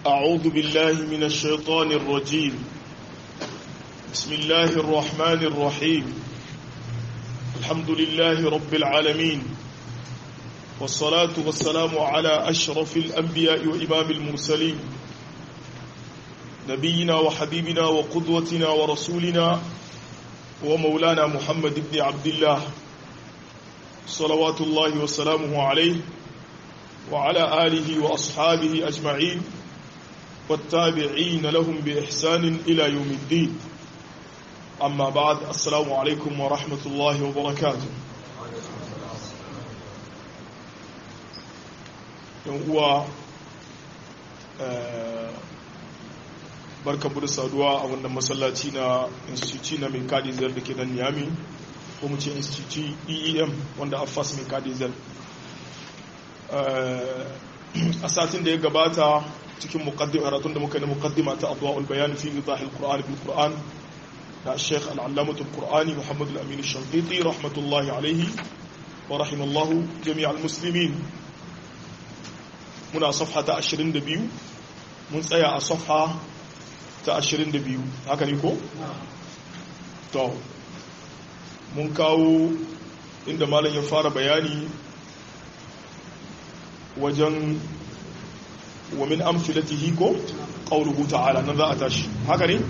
أعوذ بالله من الشيطان الرجيم. بسم الله الرحمن الرحيم. الحمد لله رب العالمين، والصلاة والسلام على أشرف الأنبياء وإمام المرسلين، نبينا وحبيبنا وقدوتنا ورسولنا ومولانا محمد بن عبد الله صلوات الله وسلامه عليه وعلى آله وأصحابه أجمعين والتابعين لهم بإحسان إلى يوم الدين. أما بعد، السلام عليكم ورحمة الله وبركاته. هو barka da saduwa a wannan masallaci na institute na mai kadizel da ke nan Niamey, ko mu ce institute EEM wanda affas mai kadizel. A satin da ya gabata cikin muqaddimah da muka yi muqaddima ta adwa'ul bayan fi idahil qur'an bil qur'an da Sheikh al-Allamah al-Qur'ani Muhammad al-Amin al-Shanqiti rahmatullahi alayhi wa rahimallahu jami'al muslimin. Muna safha ta 22, mun tsaya a safha ta 22, haka ne ko? To mun kawo inda malam ya fara bayani wajen wa min amthilatihi ko qawluhu ta'ala, nan za a tashi, haka ne?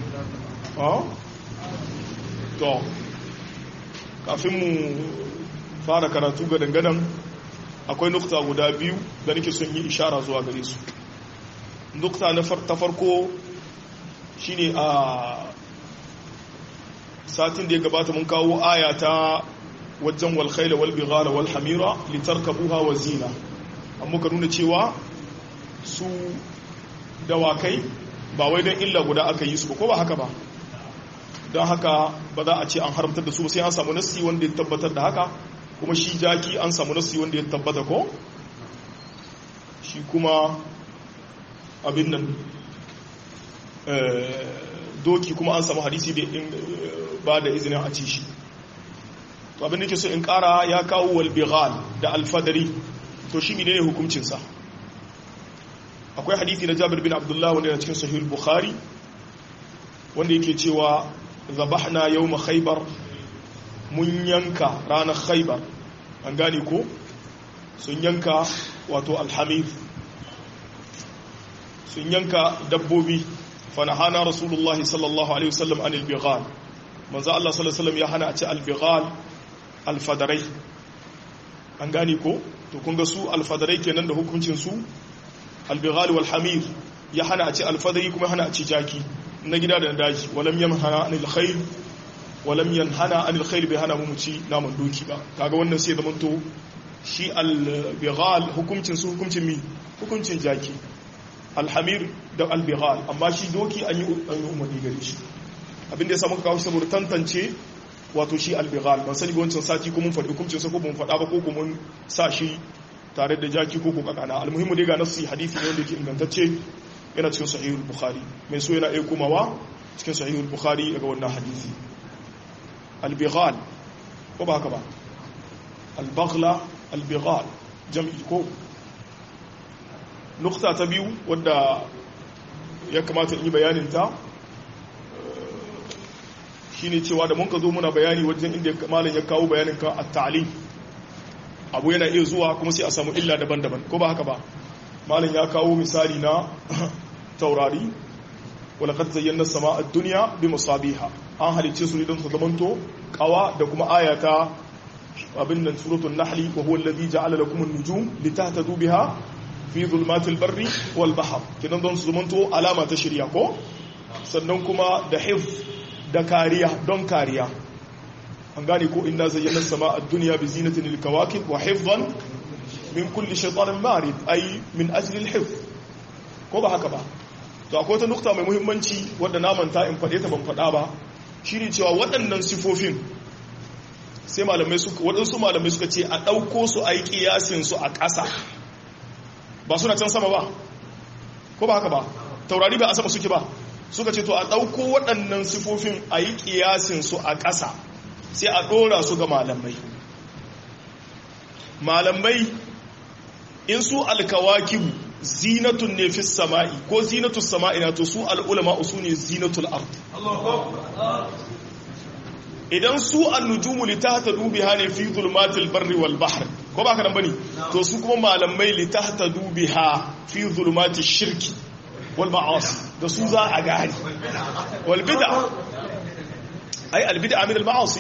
To kafin mu fara karatu ga dangadan akwai nukta guda biyu da nake son yi ishara zuwa gare su. Nukta ta farko shine a satin da ya gabata mun kawo aya ta wajen wal khayla wal bighala wal hamira litarkabuha wa zina, amma ka nuna cewa su dawakai ba wai don illa guda aka yi su ba, ko ba haka ba, don haka ba za a ce an haramtar da su ba sai an samu nassi wanda ya tabbatar da haka, kuma shi jaki an samu nassi wanda ya tabbata ko shi kuma abin nan doki kuma an samu hadisi da ba da izinin a ci shi. To abin da ke so in kara, ya kawo walbighal da alfadari, to shi ne hukuncinsa. Akwai hadisi na Jabir bin Abdullah wanda yana cikin sahih al-Bukhari wanda yake cewa zabahna yawm Khaybar, mun yanka ranar Khaybar, an gane ko sun yanka wato alhamir, sun yanka dabbobi. fanahana rasulullahi sallallahu alaihi wasallam anil bighal, manzo Allah sallallahu alaihi wasallam ya hana a ci albighal, alfadarai, an gane ko. to kun ga su alfadarai kenan da hukuncin su, albighal wal hamir, ya hana a ci alfadari kuma hana a ci jaki na gida da daji. walam yanhana anil khayl, walam yanhana anil khayl, bai hana mu ci naman doki ba. kaga wannan sai da manto shi albighal hukuncin su hukuncin mi, hukuncin jaki, alhamir da albighal, amma shi doki an yi umarni gare shi. abinda ya samu kawo saboda tantance wato shi albighal, ban sani wancan sati ko mun faɗi hukuncin sa ko mun faɗa ba, ko kuma mun sa shi tare da jaki ko kakana. almuhimmu dai ga nassi hadisi ne wanda yake ingantacce, yana cikin sahihul bukhari, mai so yana iya komawa cikin sahihul bukhari daga wannan hadisi. albighal ko ba haka ba, albaghla albighal jam'i ko. nukta ta biyu wadda ya kamata in yi bayaninta shi ne cewa da mun ka zo muna bayani wajen inda malam ya kawo bayanin kan at-ta'lim, abu yana iya zuwa kuma sai a samu illa daban-daban, ko ba haka ba. malam ya kawo misali na taurari, wala qad zayyana as-samaa ad-dunya bi masabiha, an halicce su ne don su zamanto kawa, da kuma ayata abin nan suratul nahl, wa huwa alladhi ja'ala lakum an-nujum litahtadu biha fi zulmatil barri wal bahr, kidan don su zamanto alama ta shirya ko. sannan kuma da hifz, da kariya, don kariya, an gane ko. inna zayyana as-samaa ad-dunya bi zinatin lil kawakib wa hifzan min kulli shaytanin marid, ay min ajli al-hifz, ko ba haka ba. to akwai ta nukta mai muhimmanci wadda na manta in fade ta ban fada ba, shine cewa waɗannan sifofin sai waɗansu malamai suka ce a ɗauko su a yi ƙiyasin su a ƙasa, ba suna can sama ba, ko ba haka ba. taurari ba a sama suke ba, suka ce to a ɗauko waɗannan sifofin a yi ƙiyasin su a ƙasa, sai a ɗora su ga malamai in su alkawakibu zinatun ne fi sama'i ko zinatul sama'i na to su al'ulama su ne zinatul ard idan su annujumu litahtadu biha ne fi zulmatil barri wal bahr ko ba ka nan bane to su kuma malamai litahtadu biha fi zulmatish shirki wal ma'asi da su za a gani wal bid'a ai al bid'a min al ma'asi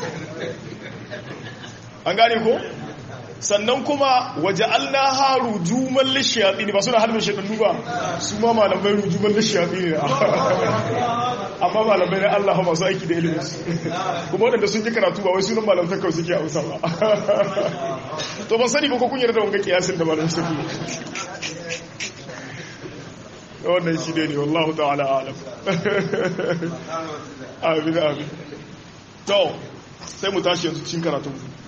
an gane ko sannan kuma waja'alnaha rujuman lishayatin ba suna harbin shaytanu ba su ma malamai rujuman lishayatin amma malamai na Allah masu aiki da ilimin kuma wadanda sun yi karatu ba wai sunan malamta kawai suke hausa ba to ban sani ba ko kun yarda wanga kiyasin da malamai suke wannan shi ne wallahu ta'ala alam amin amin to sai mu tashi yanzu cikin karatu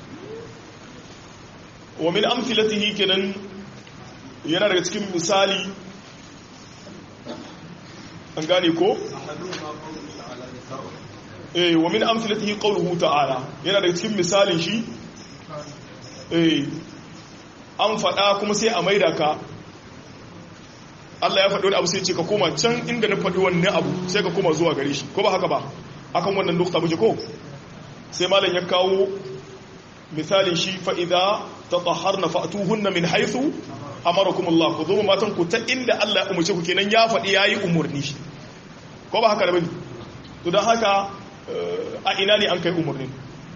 wa min amthilatihi kenan yana daga cikin misali an gane ko wa min amthilatihi qawluhu ta'ala yana daga cikin misalin shi an faɗa kuma sai a maida ka Allah ya faɗi wani abu sai ce ka koma can inda na faɗi wannan abu sai ka koma zuwa gare shi ko ba haka ba akan wannan nukta muje ko sai malam ya kawo misalin shi fa'ida ta tsahar na fa'atuhunna min haithu amarakumullah ku zo matan ku ta inda Allah ya umarce ku kenan ya faɗi ya yi umarni ko ba haka da bane to don haka a ina ne an kai umarni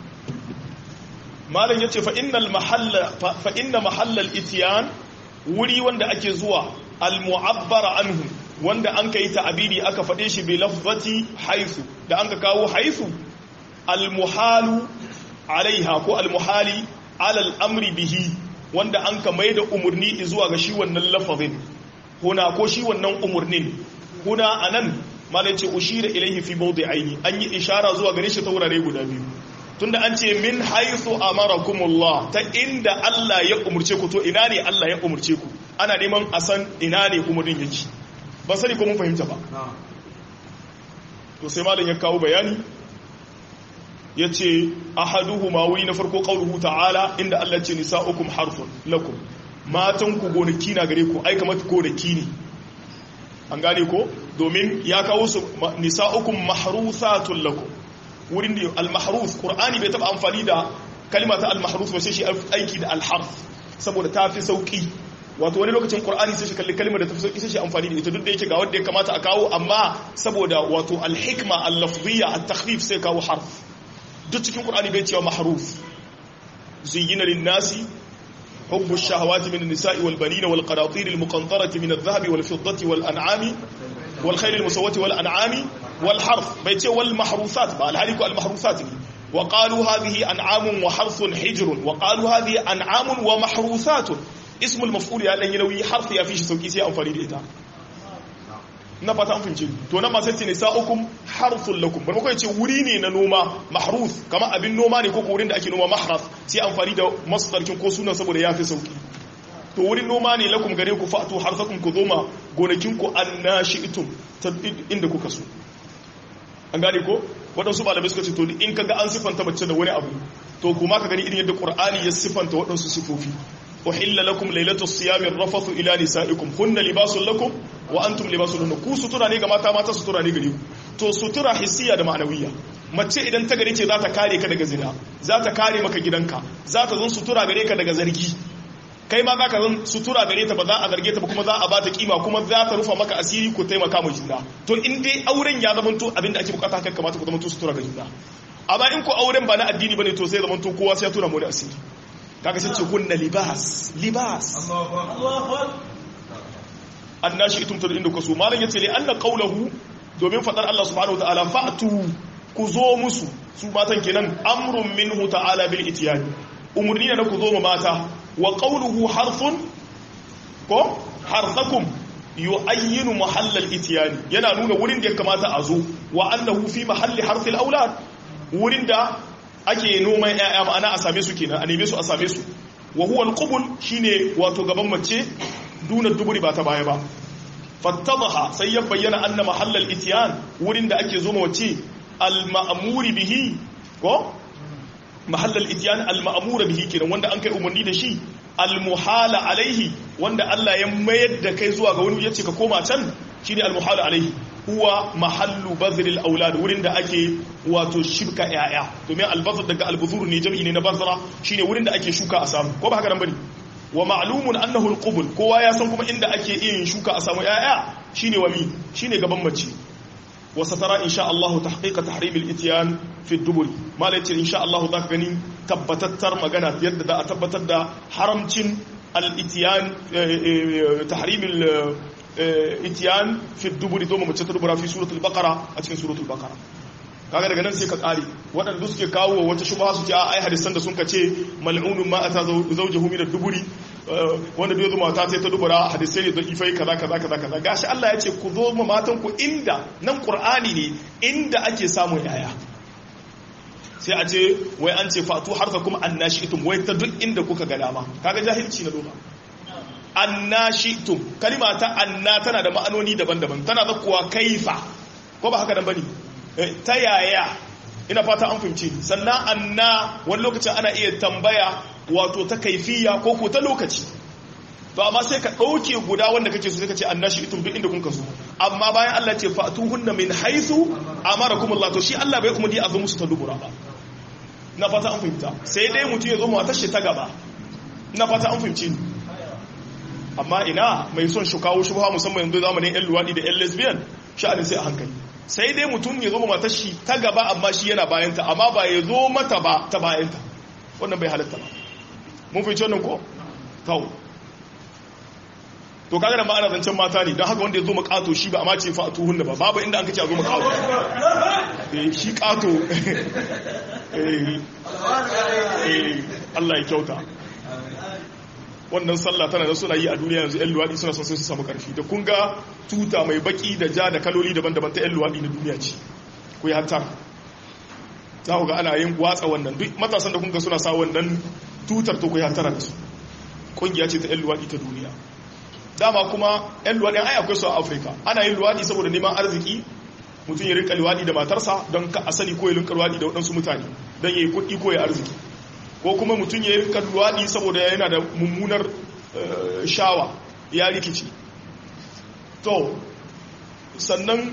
malam ya ce fa'inna mahallal itiyan wuri wanda ake zuwa al-mu'abbara anhu wanda an kai ta'abiri aka faɗe shi bi lafzati haithu da an ka kawo haithu al-muhalu alaiha ko al-muhali ala al-amri bihi wanda an ka maida umurni zuwa ga shi wannan lafazin huna ko shi wannan umurnin huna anan malai ce ushira ilaihi fi mawdi'aini an yi ishara zuwa gare shi ta wurare guda biyu tunda an ce min haythu amarakumullah ta inda Allah ya umurce ku to ina ne Allah ya umurce ku ana neman a san ina ne umurnin yake ba sani ko mun fahimta ba to sai malam ya kawo bayani yace ahaduhuma wuri na farko qauluhu ta'ala inda Allah ce nisa'ukum harfun lakum matan ku gonaki na gare ku ai kamar gonaki ne an gane ko domin ya kawo su nisa'ukum mahrusatun lakum wurin da al-mahrus qur'ani bai taba amfani da kalmata al-mahrus ba sai shi aiki da al-harf saboda ta fi sauki wato wani lokacin qur'ani sai shi kalli kalmar da ta fi sauki sai shi amfani da ita duk da yake ga wanda ya kamata a kawo amma saboda wato al-hikma al-lafziyya at-takhrif sai kawo harf duk cikin qur'ani bai cewa mahruf zuyyina lin-nasi hubbu ash-shahawati min an-nisa'i wal-banina wal-qanatir al-muqantarati min adh-dhahabi wal-fiddati wal-an'ami wal-khayl al-musawwati wal-an'ami wal-harf bai ce wal-mahrusat ba al-haliku al-mahrusat wa qalu hadhihi an'amun wa harthun hijrun wa qalu hadhihi an'amun wa mahrusatun ismu al-maf'ul ya dan yalawi harf ya fi shi sauki sai amfani da ita na fata an fince to nan ma sai ce nisa'ukum harthul lakum bar muka ce wuri ne na noma mahrus kama abin noma ne ko wurin da ake noma mahras sai amfani da masdarkin ko sunan saboda yafi sauki to wurin noma ne lakum gare ku fa'tu harsakum ku zoma gonakin ku annashi'tum inda kuka so an gane ko wadansu malamai suka ce to in kaga an sifanta mace da wani abu to kuma ka gani irin yadda qur'ani ya sifanta wadansu sifofi uhilla lakum laylatus siyami ar-rafathu ila nisaikum hunna libasun lakum wa antum libasun lahunna ku sutura ne ga mata mata sutura ne gare ku to sutura hissiya da ma'anawiyya mace idan ta gare ce za ta kare ka daga zina za ta kare maka gidanka za ta zan sutura gare ka daga zargi kai ma za ka zan sutura gare ta ba za a zarge ta ba kuma za a ba ta kima kuma za ta rufa maka asiri ku taimaka ma juna to in dai auren ya zamanto abinda ake bukata kan kamata ku zamanto sutura ga juna amma in ku auren ba na addini bane to sai zamanto kowa sai ya tura mu da asiri kaga sai ce kunna libas annashi itum tadu inda kaso malan yace li anna qawluhu domin fadar Allah subhanahu wataala fa'tu ku zo musu su matan kenan amrun minhu ta'ala bil ityan umurni na ku zo mu mata wa qawluhu harfun ko harthakum yu'ayyinu mahall al ityan yana nuna wurin da ya kamata a zo wa annahu fi mahalli harfil aulad wurin da ake noman ƴaƴa ma'ana a same su kenan a neme su a same su wa huwa al-qubul shine wato gaban mace duna duburi ba ta baya ba fattadaha sai ya bayyana anna mahallal ityan wurin da ake zo mace al-ma'muri bihi ko mahallal ityan al-ma'mura bihi kenan wanda an kai umarni da shi al-muhala alaihi wanda Allah ya mayar da kai zuwa ga wani yace ka koma can shine al-muhala alaihi huwa mahallu bazril aulad wurin da ake wato shibka yaya domin al-bazr daga al-buzur ne jami'i ne na bazra shine wurin da ake shuka a samu ko ba haka nan bane wa ma'lumun annahu al-qubul kowa ya san kuma inda ake yin shuka a samu yaya shine wami shine gaban mace wa satara insha Allah tahqiqa tahrim al-ityan fi ad-dubur malaci insha Allah zaka gani tabbatattar magana yadda da a tabbatar da haramcin al-ityan tahrim al-ityan fi ad-dubur domin mace ta dubura fi suratul baqara a cikin suratul baqara kaga daga nan sai ka tsare waɗanda suke kawo wata shubha su ce a ai hadisan da sun ka ce mal'unun ma ata zawjuhu min ad-duburi wanda bai zo mata sai ta dubura hadisai ne da ifai kaza kaza kaza kaza gashi Allah ya ce ku zo ma matan ku inda nan Qur'ani ne inda ake samun yaya sai a ce wai an ce fatu harfakum annashitum wai ta duk inda kuka ga dama kaga jahilci na doma annashitum kalima ta anna tana da ma'anoni daban-daban tana da kuwa kaifa ko ba haka nan bane ta yaya ina fata an fahimci sannan anna wani lokacin ana iya tambaya wato ta kaifiya ko ko ta lokaci to amma sai ka dauke guda wanda kake so sai ka ce annashi itum duk inda kun kaso amma bayan Allah ce fatuhunna min haythu amarakum Allah to shi Allah bai kuma di azu musu ta dubura ba ina fata an fahimta sai dai mutum ya zo matar shi ta gaba ina fata an fahimci amma ina mai son shi kawo shubha musamman yanzu zamanin yan luwadi da yan lesbian sha'anin sai a hankali sai dai mutum ya zo matar shi ta gaba amma shi yana bayanta amma ba ya zo mata ba ta bayanta wannan bai halatta ba mun fi wannan ko kawo to kaga da ma'ana zancen mata ne don haka wanda ya zo makato shi ba amma ce fa tuhunna ba babu inda an kace a zo makato shi kato Allah ya kyauta wannan sallah tana da suna yi a duniya yanzu 'yan luwaɗi suna son sai su samu ƙarfi da kun ga tuta mai baki da ja da kaloli daban-daban ta 'yan luwaɗi na duniya ce ku yi hatta za ku ga ana yin watsa wannan duk matasan da kun ga suna sa wannan tutar to ku yi hattara da su ƙungiya ce ta 'yan luwaɗi ta duniya dama kuma 'yan luwaɗi ai akwai su a afirka ana yin luwaɗi saboda neman arziki mutum ya rinka luwaɗi da matarsa don ka asali ko ya rinka luwaɗi da waɗansu mutane don ya yi kuɗi ko ya arziki ko kuma mutum ya yi luwaɗi saboda yana da mummunar shawa ya rikici to sannan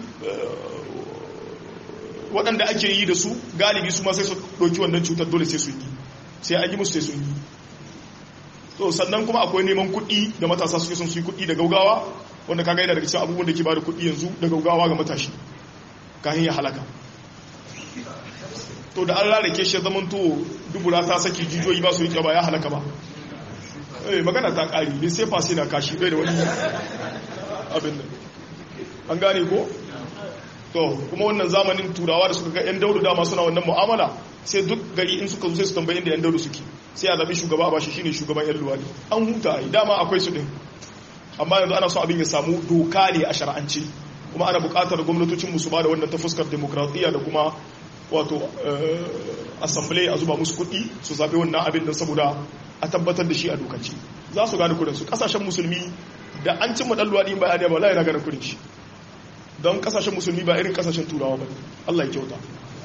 waɗanda ake yi da su galibi su ma sai su ɗauki wannan cutar dole sai su yi sai an yi musu sai su yi to sannan kuma akwai neman kuɗi da matasa suke son su yi kuɗi da gaugawa wanda kaga yana daga cikin abubuwan da ke ba da kuɗi yanzu da gaugawa ga matashi kahin ya halaka to da an rarrake shi zaman to dubura ta saki jijiyoyi ba su yi ba ya halaka ba magana ta ƙari ne sai fasi na kashi bai da wani abin nan an gane ko to kuma wannan zamanin turawa da suka ga 'yan daudu dama suna wannan mu'amala sai duk gari in suka zo sai su tambayi inda 'yan daudu suke sai a zaɓi shugaba a bashi shine shugaban 'yan luwadi an huta yi dama akwai su ɗin amma yanzu ana so abin ya samu doka ne a shara'ance kuma ana buƙatar gwamnatocin musu ba da wannan ta fuskar demokradiyya da kuma wato assembly a zuba musu kuɗi su zaɓe wannan abin da saboda a tabbatar da shi a dokaci za su gane kudinsu ƙasashen musulmi da an cimma ɗan luwaɗi ba ya ba la yana gane kudin shi don ƙasashen musulmi ba irin ƙasashen turawa ba Allah ya kyauta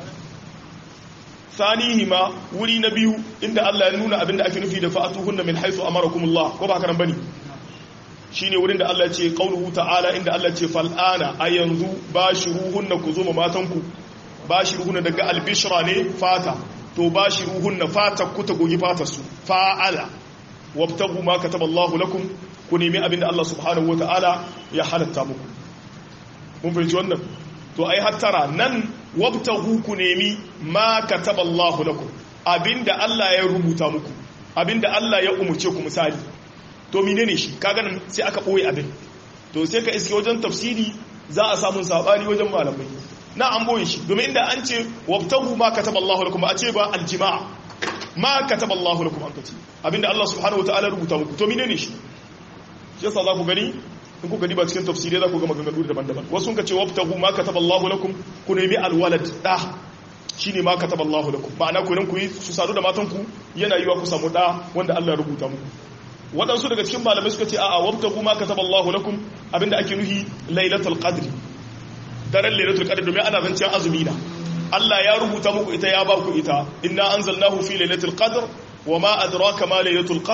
sanihi ma wuri na biyu inda Allah ya nuna abin da ake nufi da fa'atuhunna min haythu amarakumullah ko ba haka nan bane shine wurin da Allah ya ce qauluhu ta'ala inda Allah ya ce fal'ana a yanzu bashiruhunna ku zo matanku bashiruhunna daga albishra ne fata to bashiruhunna fata ku ta gogi fata su fa'ala wabtagu ma kataballahu lakum ku nemi abinda Allah subhanahu wata'ala ya halatta muku mun fahimci wannan to ai hattara nan wabtagu ku nemi ma kataballahu lakum abinda Allah ya rubuta muku abinda Allah ya umurce ku misali to menene shi kaga nan sai aka boye abin to sai ka iske wajen tafsiri za a samu sabani wajen malamai na an boye shi domin inda an ce wabtagu ma kataballahu lakum a ce ba aljima'a ma kataballahu lakum an kace abinda Allah subhanahu wataala rubuta muku to menene shi yasa za ku gani in kuka diba cikin tafsirai za ku ga maganganu daban-daban wasu sun kace wabtagu ma kataballahu lakum ku nemi alwalad da shine ma kataballahu lakum ma'ana ku nan ku yi su sadu da matan ku yana yiwa ku samu da wanda Allah ya rubuta muku waɗansu daga cikin malamai suka ce a'a wabtagu ma kataballahu lakum abinda ake nuhi lailatul qadr daren lailatul qadr domin ana zancen azumi na Allah ya rubuta muku ita ya ba ku ita inna anzalnahu fi lailatul qadr wama adraka ma lailatul qadr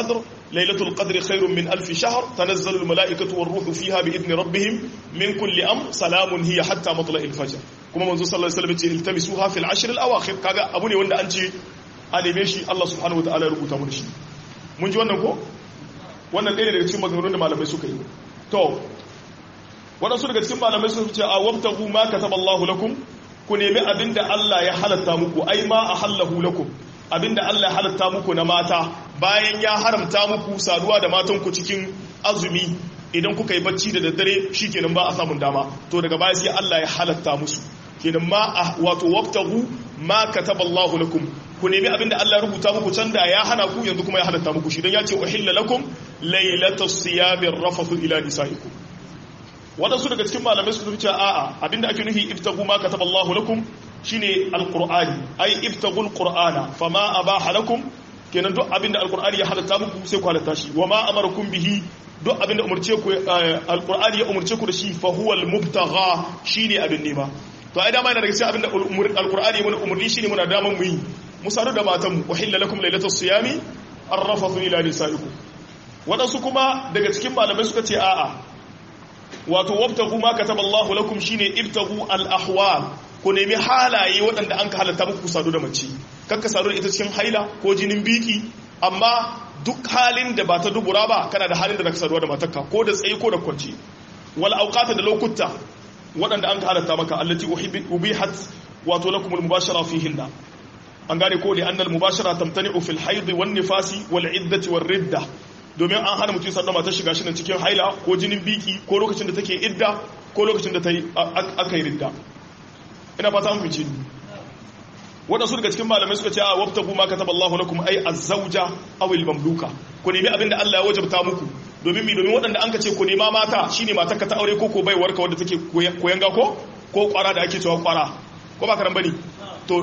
lailatul qadri khairun min alf shahr tanazzalu al malaikatu war ruhu fiha bi idni rabbihim min kulli amr salamun hiya hatta matla'il fajr kuma manzo sallallahu alaihi wasallam ce iltamisuha fil ashr al awakhir kaga abu ne wanda an ce a neme shi Allah subhanahu wataala ya rubuta mu shi mun ji wannan ko wannan ɗaya daga cikin maganganun da malamai suka yi to waɗansu daga cikin malamai sun ce a wabtahu ma kataballahu lakum ku nemi abinda Allah ya halatta muku ai ma ahallahu lakum abinda Allah ya halatta muku na mata bayan ya haramta muku saduwa da matan ku cikin azumi idan kuka yi bacci da daddare shikenan ba a samun dama to daga baya sai Allah ya halatta musu kenan ma wato wabtahu ma kataballahu lakum ku nemi abinda Allah ya rubuta muku can da ya hana ku yanzu kuma ya halatta muku shi dan ya ce uhilla lakum lailatus siyamir rafathu ila nisaikum wadansu daga cikin malamai su ce a'a abinda ake nufi ibtagu ma kataballahu lakum shine alqur'ani ai ibtagul qur'ana fama abaha lakum kenan duk abinda alqur'ani ya halatta muku sai ku halatta shi wama amarakum bihi duk abinda umurce ku alqur'ani ya umurce ku da shi fa huwa almubtagha shine abin nema to ai dama yana daga cikin abinda alqur'ani mun umurni shine muna daman mu yi musadu da matan mu uhilla lakum lailatus siyami arrafathu ila nisaikum wadansu kuma daga cikin malamai suka ce a'a wato wabtagu ma kataballahu lakum shine ibtagu al-ahwal ku nemi halaye waɗanda an ka halatta muku sadu da mace kakka sadu da ita cikin haila ko jinin biki amma duk halin da ba ta dubura ba kana da halin da zaka saduwa da matarka ko da tsaye ko da kwanci wal awqata da lokuta waɗanda an ka halatta maka allati ubihat wato lakum al-mubashara fihinna an gane ko li anna al-mubashara tamtani'u fil hayd wan nifasi wal iddati war ridda domin an hana mutum sallama ta shiga shirin cikin haila ko jinin biki ko lokacin da take idda ko lokacin da aka yi ridda ina fata an fice waɗansu daga cikin malamai suka ce a wabtagu ma kataballahu lakum ay az-zawja aw al-mamluka ku nemi abinda Allah ya wajabta muku domin waɗanda an ka ce ku nema mata shine matarka ta aure ko baiwarka wanda take koyanga ko kwara da ake cewa kwara ko ba karan bane to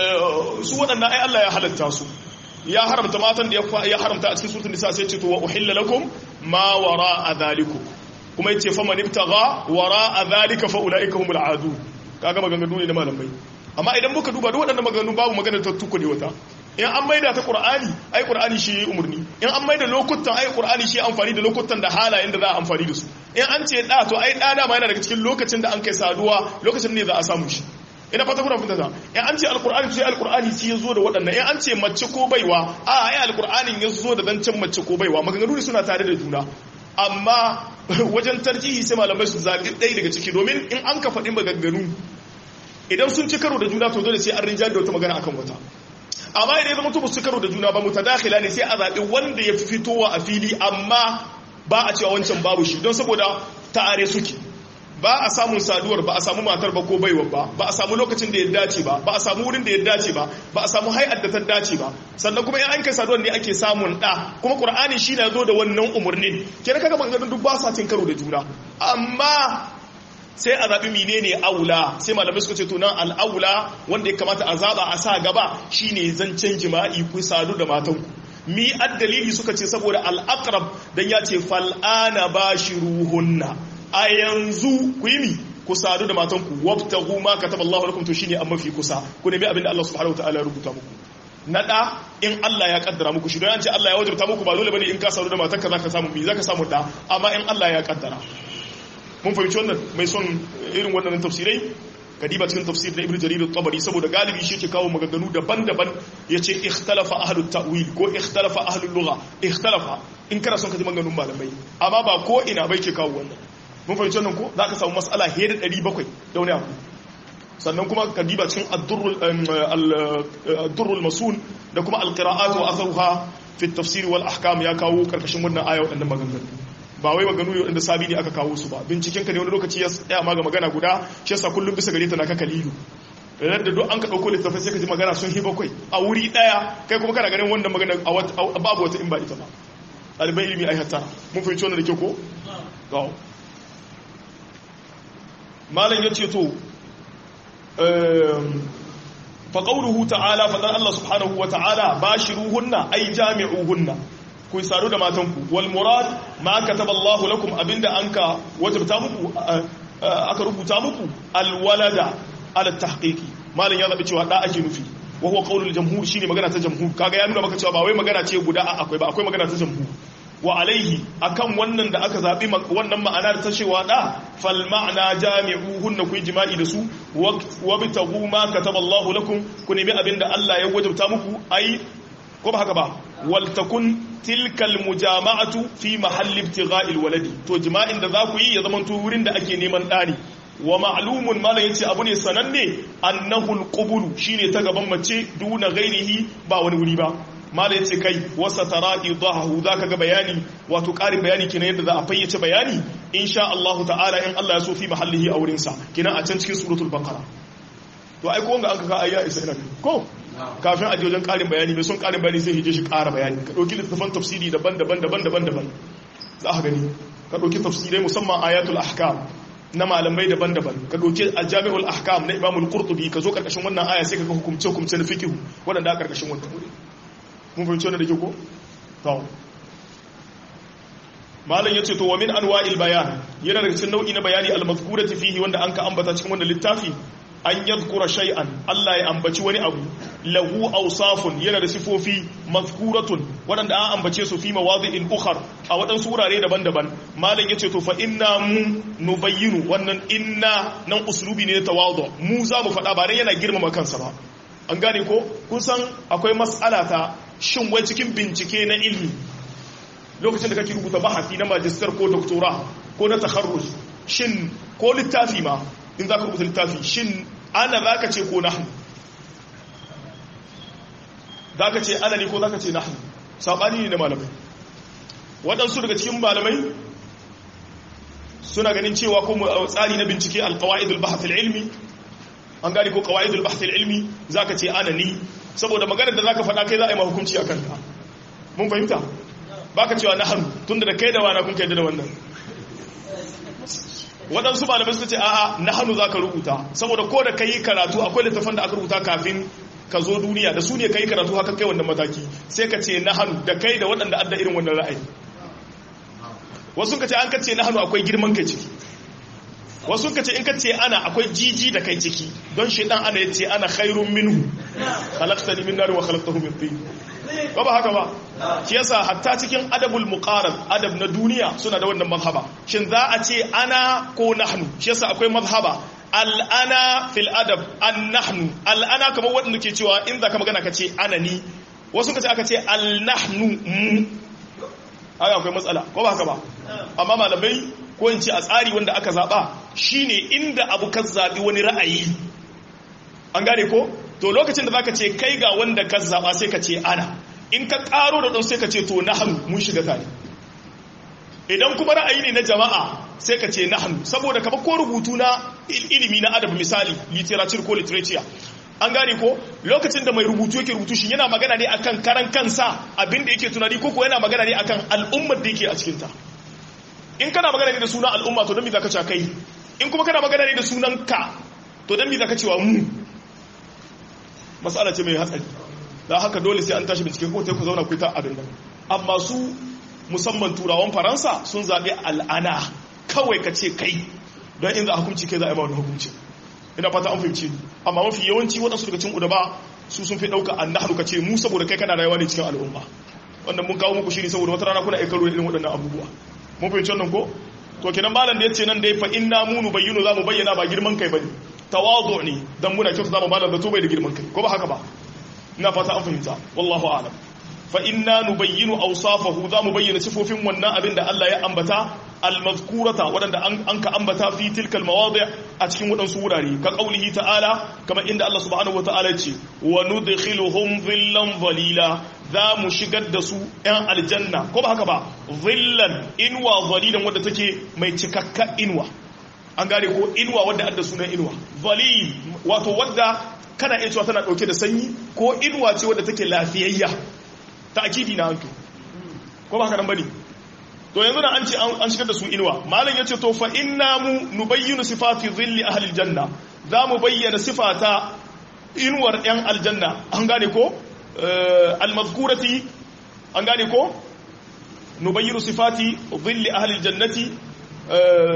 su waɗannan ai Allah ya halatta su ya haramta matan da ya haramta a cikin suratul nisa sai ce to wa uhilla lakum ma wara'a dhalikum kuma yace faman ibtagha wara'a dhalika fa ulaika humul aadu kaga maganganu ne na malamai amma idan muka duba duk waɗannan maganganu babu maganar tattuku ne wata in an maida ta qur'ani ai qur'ani shi umurni in an maida lokutan ai qur'ani shi amfani da lokutan da halayen da za a amfani da su in an ce da to ai da dama yana daga cikin lokacin da an kai saduwa lokacin ne za a samu shi ina fata kuna fahimta in an ce alqur'ani sai alqur'ani shi yazo da waɗannan in an ce mace ko baiwa a ai alqur'anin yazo da zancen mace ko baiwa maganganu ne suna tare da juna amma wajen tarjihi sai malamai su zabi ɗaya daga ciki domin in an ka faɗi maganganu idan sun ci karo da juna to dole sai an rinja da wata magana akan wata amma idan ya zama to su karo da juna ba mutadakhila ne sai a zabi wanda ya fi fitowa a fili amma ba a cewa wancan babu shi don saboda tare suke ba a samun saduwar ba a samu matar ba ko baiwa ba a samu lokacin da ya dace ba a samu wurin da ya dace ba a samu hay'ar da ta dace ba sannan kuma in an kai saduwar ne ake samun da kuma qur'ani shi na zo da wannan umurnin kenan kaga maganganun duk ba sa cin karo da juna amma sai a zaɓi menene aula sai malamai suka ce to nan al'aula wanda ya kamata a zaba a sa gaba shine zancen jima'i ku sadu da matanku mi addalili suka ce saboda al-aqrab dan ya ce fal'ana bashiruhunna a yanzu ku yi mi ku sadu da matanku wabtaghu ma kataballahu lakum to shine amma fi kusa ku nemi abinda Allah subhanahu wataala ya rubuta muku nada in Allah ya kaddara muku shi don an ce Allah ya wajabta muku ba dole bane in ka sadu da matanka zaka samu mi zaka samu da amma in Allah ya kaddara mun fahimci wannan mai son irin wannan tafsirai kadiba cikin tafsir da Ibn Jarir al-Tabari saboda galibi shi ke kawo maganganu daban-daban yace ikhtalafa ahlut ta'wil ko ikhtalafa ahlul lugha ikhtalafa in kana son ka ji maganganun malamai amma ba ko ina bai ke kawo wannan mun fahimci wannan ko zaka samu mas'ala fiye da 700 da wani abu sannan kuma kadiba cikin ad-durrul masun da kuma al-qira'at wa atharuha fi at-tafsir wal ahkam ya kawo karkashin wannan aya wadannan maganganu ba wai maganganu inda sabi ne aka kawo su ba binciken ka ne wani lokaci ya tsaya ma ga magana guda shi yasa kullum bisa gare ta na ka kalilu da duk an ka dauko littafin sai ka ji magana sun hi bakwai a wuri daya kai kuma kana ganin wannan magana babu wata in ba ita ba ɗalibai ilimi ai hatta mun fahimci wannan da ke ko ga malam ya ce to fa qawluhu ta'ala fa Allah subhanahu wa ta'ala bashiruhunna ay jami'uhunna ku sadu da matanku wal murad ma kataballahu lakum abinda anka wajabta muku aka rubuta muku al walada ala tahqiqi malan ya zabi cewa da ake nufi wa huwa qaulul jamhur shine magana ta jamhur kaga ya nuna maka cewa ba wai magana ce guda akwai ba akwai magana ta jamhur wa alaihi akan wannan da aka zabi wannan ma'ana ta cewa da fal ma'ana jami'uhunna ku jima'i da su wa bitagu ma kataballahu lakum ku nemi abinda Allah ya wajabta muku ai ko ba haka ba wal takun tilkal mujama'atu fi mahalli ibtigha'il waladi to jima'in da za ku yi ya zama to wurin da ake neman dani wa ma'lumun mala yace abu ne sananne annahu alqubulu shine ta gaban mace duna ghairihi ba wani wuri ba mala yace kai wasa tara idahu zaka ga bayani wato karin bayani kenan yadda za a fayyace bayani insha Allah ta'ala in Allah ya so fi mahallihi a wurin sa kenan a can cikin suratul baqara to ai ko wanga an ka ayya isa ina ko kafin a wajen karin bayani mai son karin bayani sai hije shi kara bayani ka dauki littafan tafsiri daban-daban za ka gani ka dauki tafsirai musamman ayatul ahkam na malamai daban-daban ka dauki al-jami'ul ahkam na Imam al-Qurtubi ka zo karkashin wannan aya sai ka ga hukumce na fiqh wadanda a karkashin wannan wuri mun fahimci wannan da ke ko to malam yace to wa min anwa'il bayan yana daga cikin nau'i na bayani al-mazkurati fihi wanda an ka ambata cikin wannan littafi an yadhkura shay'an Allah ya ambaci wani abu lahu awsafun yana da sifofi mazkuratun wadanda an ambace su fi mawadi'in ukhar a wadansu wurare daban-daban malam yace to fa inna mu nubayyinu wannan inna nan uslubi ne tawadu mu za mu faɗa ba dan yana girmama kansa ba an gane ko kun san akwai mas'ala ta shin wai cikin bincike na ilmi lokacin da kake rubuta bahasi na magister ko doctora ko na takharruj shin ko littafi ma in za ka rubuta littafi shin ana za ka ce ko nahnu za ka ce ana ne ko za ka ce nahnu saɓani ne na malamai waɗansu daga cikin malamai suna ganin cewa ko tsari na bincike alƙawa'idul bahatul ilmi an gani ko ƙawa'idul bahatul ilmi za ka ce ana ni saboda maganar da za ka faɗa kai za a yi mahukunci a kanta mun fahimta ba ka cewa nahnu tun da kai da wana kun kai da wannan waɗansu malamai suka ce a'a na hannu za ka rubuta saboda ko da ka yi karatu akwai littafan da aka rubuta kafin ka zo duniya da su ne ka yi karatu haka kai wannan mataki sai ka ce na hannu da kai da waɗanda adda irin wannan ra'ayi wasu ka ce an ka ce na hannu akwai girman kai ciki wasu ka ce in ka ce ana akwai jiji da kai ciki don shaidan ana ya ce ana khairun minhu khalaqtani min nar wa khalaqtahu min tin ba haka ba shi yasa hatta cikin adabul muqarrab adab na duniya suna da wannan mazhaba shin za a ce ana ko nahnu shi yasa akwai mazhaba al-ana fil adab an-nahnu al-ana kamar wanda ke cewa in za ka magana ka ce ana ni wasu ka ce aka ce al-nahnu haka akwai matsala ko ba haka ba amma malamai ko in ce a tsari wanda aka zaba shine inda abu ka zabi wani ra'ayi an gane ko to lokacin da zaka ce kai ga wanda ka zaba sai ka ce ana in ka karo da don sai ka ce to nahnu mun shiga tare idan kuma ra'ayi ne na jama'a sai ka ce nahnu saboda kaba ko rubutu na ilimi na adab misali literature ko literature an gane ko lokacin da mai rubutu yake rubutu shi yana magana ne akan karan kansa abinda yake tunani ko yana magana ne akan al'ummar da yake a cikin ta in kana magana ne da sunan al'umma to dan me zaka ce kai in kuma kana magana ne da sunan ka to dan me zaka ce wa mu mas'ala ce mai hatsari da haka dole sai an tashi bincike ko sai ku zauna ku ta abin nan amma su musamman turawan faransa sun zabe al'ana kawai ka ce kai don in za a hukunci kai za a yi ma wani hukunci ina fata an fahimci amma mafi yawanci waɗansu daga cikin udaba su sun fi ɗauka annahnu ka ce mu saboda kai kana rayuwa ne cikin al'umma wannan mun kawo muku shiri saboda wata rana kuna aikaro irin waɗannan abubuwa mun fahimci wannan ko to kenan malam da yace nan da fa inna mu nubayyinu za mu bayyana ba girman kai bane tawadu ne dan muna kyautu zama malam da to bai da girman kai ko ba haka ba ina fata an fahimta wallahu a'lam fa inna nubayyinu awsafahu za mu bayyana sifofin wannan abin da Allah ya ambata al-mazkurata wadanda an ka ambata fi tilka al-mawadi' a cikin wadansu wurare ka qaulihi ta'ala kama inda Allah subhanahu wataala ya ce wa nudkhiluhum dhillan dhalila za mu shigar da su ɗan aljanna ko ba haka ba dhillan inwa dhalilan wadda take mai cikakka inwa an gane ko inwa wadda adda sunan inwa dhalil wato wadda kana iya cewa tana dauke da sanyi ko inwa ce wadda take lafiyayya ta'kidi na hantu ko ba haka nan bane to yanzu da an ce an shigar da su inuwa malam yace to fa inna mu nubayyinu sifati dhilli ahli aljanna za mu bayyana sifata inuwar yan aljanna an gane ko almazkurati an gane ko nubayyinu sifati dhilli ahli aljannati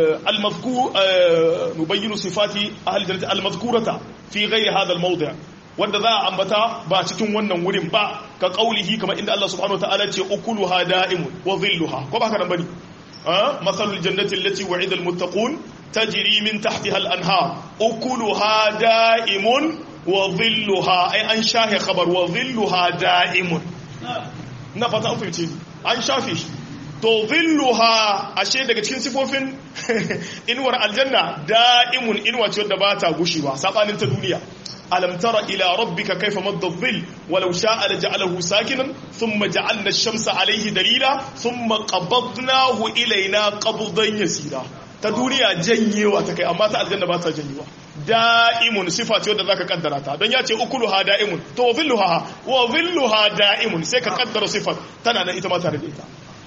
المذكور نبين صفات أهل الجنة المذكورة في غير هذا الموضع wanda za a ambata ba cikin wannan wurin ba ka qaulihi kamar inda Allah subhanahu wataala ce ukuluha da'imun wa dhilluha ko ba haka nan bane masalul jannati allati wa'ida almuttaqun tajri min tahtiha al-anhar ukuluha da'imun wa dhilluha ay an shahi khabar wa dhilluha da'imun na fata an fahimce an shafe shi to dhilluha ashe daga cikin sifofin inwar aljanna da'imun inwa ce wadda ba ta gushewa sabanin ta duniya alam tara ila rabbika kayfa madda adh-dhill walau sha'a laja'alahu sakinan thumma ja'alna ash-shamsa alayhi dalila thumma qabadnahu ilayna qabdan yasira ta duniya janyewa ta kai amma ta aljanna ba ta janyewa da'imun sifa ce wadda zaka kaddara ta don ya ce ukuluha da'imun to dhilluha da'imun sai ka kaddara sifat tana nan ita ma tare da ita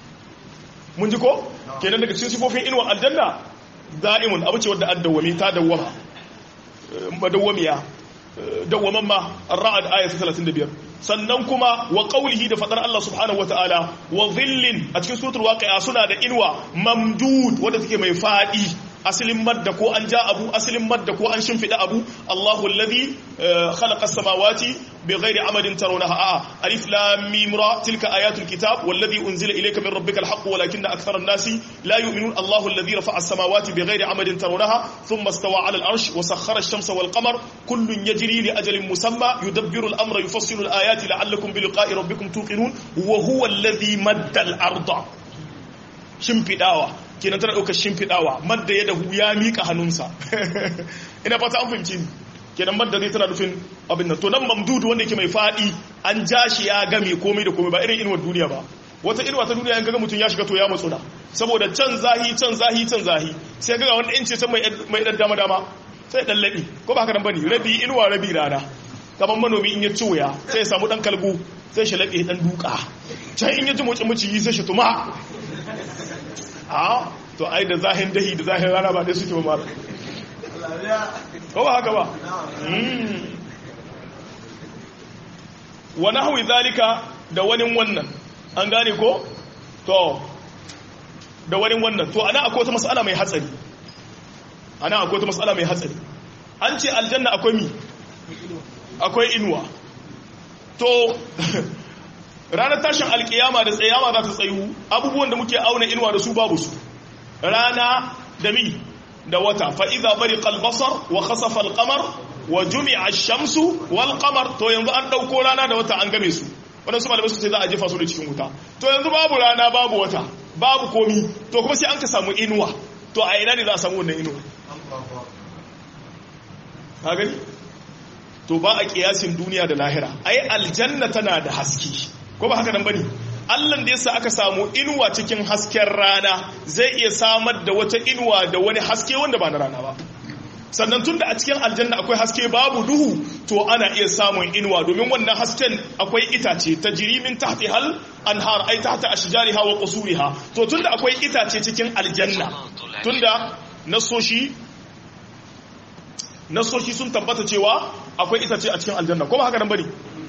mun ji ko kenan daga cikin sifofin inuwa aljanna da'imun abu ce wadda addawami ta dawwama madawwamiya dawwaman ma ar-ra'd ayat 35 sannan kuma wa qawlihi da fadar Allah subhanahu wataala wa dhillin a cikin suratul waqi'a suna da inuwa mamdud wadda take mai fadi asalin madda ko an ja abu asalin madda ko an shimfida abu Allahu alladhi khalaqa as-samawati bighairi amadin tarawnaha alif lam mim ra tilka ayatul kitab walladhi unzila ilayka min rabbikal haqq walakinna akthara an-nasi la yu'minun Allahu alladhi rafa'a as-samawati bighairi amadin tarawnaha thumma istawa 'ala al-'arsh wa sakhkhara ash-shamsa wal-qamar kullun yajri li ajalin musamma yudabbiru al-amra yufassilu al-ayati la'allakum bi liqa'i rabbikum tuqinun wa huwa alladhi madda al-arda shimfidawa kenan tana daukar shimfidawa madda ya dahu ya mika hannunsa ina fata an fahimci ni kenan madda zai tana nufin abin nan to nan mamdudu wanda yake mai fadi an ja shi ya game komai da komai ba irin inuwar duniya ba wata inuwa ta duniya in kaga mutum ya shiga to ya matsuna saboda can zahi sai kaga wanda in ce san mai dan dama dama sai dan labi ko ba haka nan bane rabi inuwa rabi rana kaman manomi in ya ci wuya sai ya samu dan kalbu sai shi labe dan duka can in ya ji muci sai shi tuma to ai da zahin dahi da zahin rana ba dai suke ba mara ko ba haka ba wa nahwi zalika da wani wannan an gane ko to da wani wannan to ana akwai wata mas'ala mai hatsari an ce aljanna akwai mi akwai inuwa to ranar tashin alkiyama da tsayama za ta tsayu abubuwan da muke auna inuwa da su babu su rana da mi da wata fa'iza bari kalbasar wa khasafa alkamar wa jumi'a shamsu wal kamar to yanzu an ɗauko rana da wata an game su waɗansu malamai su ce za a jefa su da cikin wuta to yanzu babu rana babu wata babu komi to kuma sai an ka samu inuwa to a ina ne za a samu wannan inuwa ka gani to ba a kiyasin duniya da lahira ai aljanna tana da haske ko ba haka nan bane Allah da yasa aka samu inuwa cikin hasken rana zai iya samar da wata inuwa da wani haske wanda ba na rana ba sannan tunda a cikin aljanna akwai haske babu duhu to ana iya samun inuwa domin wannan hasken akwai itace tajri min tahtihal anhar ay tahta ashjariha wa qusuriha to tunda akwai itace cikin aljanna tunda nasoshi sun tabbata cewa akwai itace a cikin aljanna ko ba haka nan bane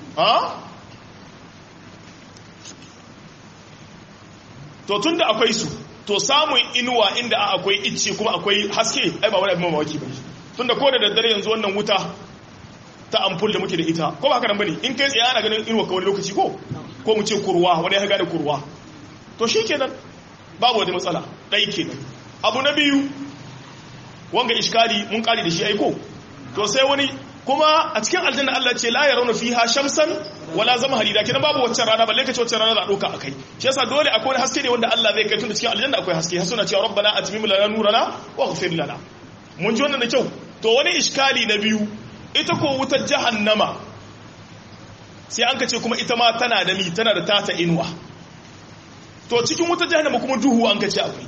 to tun da akwai su to samun inuwa inda akwai icce kuma akwai haske ai ba wani abin mamaki ba tun da ko da daddare yanzu wannan wuta ta ampul da muke da ita ko ba haka nan bane in kai tsaye ana ganin inuwa kawai lokaci ko mu ce kurwa wani ya gane kurwa to shikenan babu wani matsala dai kenan abu na biyu wanga iskali mun kari da shi aiko to sai wani kuma a cikin aljanna Allah ce la yarawna fiha shamsan wala zamharira kina babu wacce rana balle kace wacce rana za a doka akai shi yasa dole akwai haske ne wanda Allah zai kai tun da cikin aljanna akwai haske har suna cewa rabbana atmim lana nurana waghfir lana mun ji wannan da kyau to wani iskali na biyu ita ko wutar jahannama sai an kace kuma ita ma tana da tana da tata inuwa to cikin wutar jahannama kuma duhu an kace akwai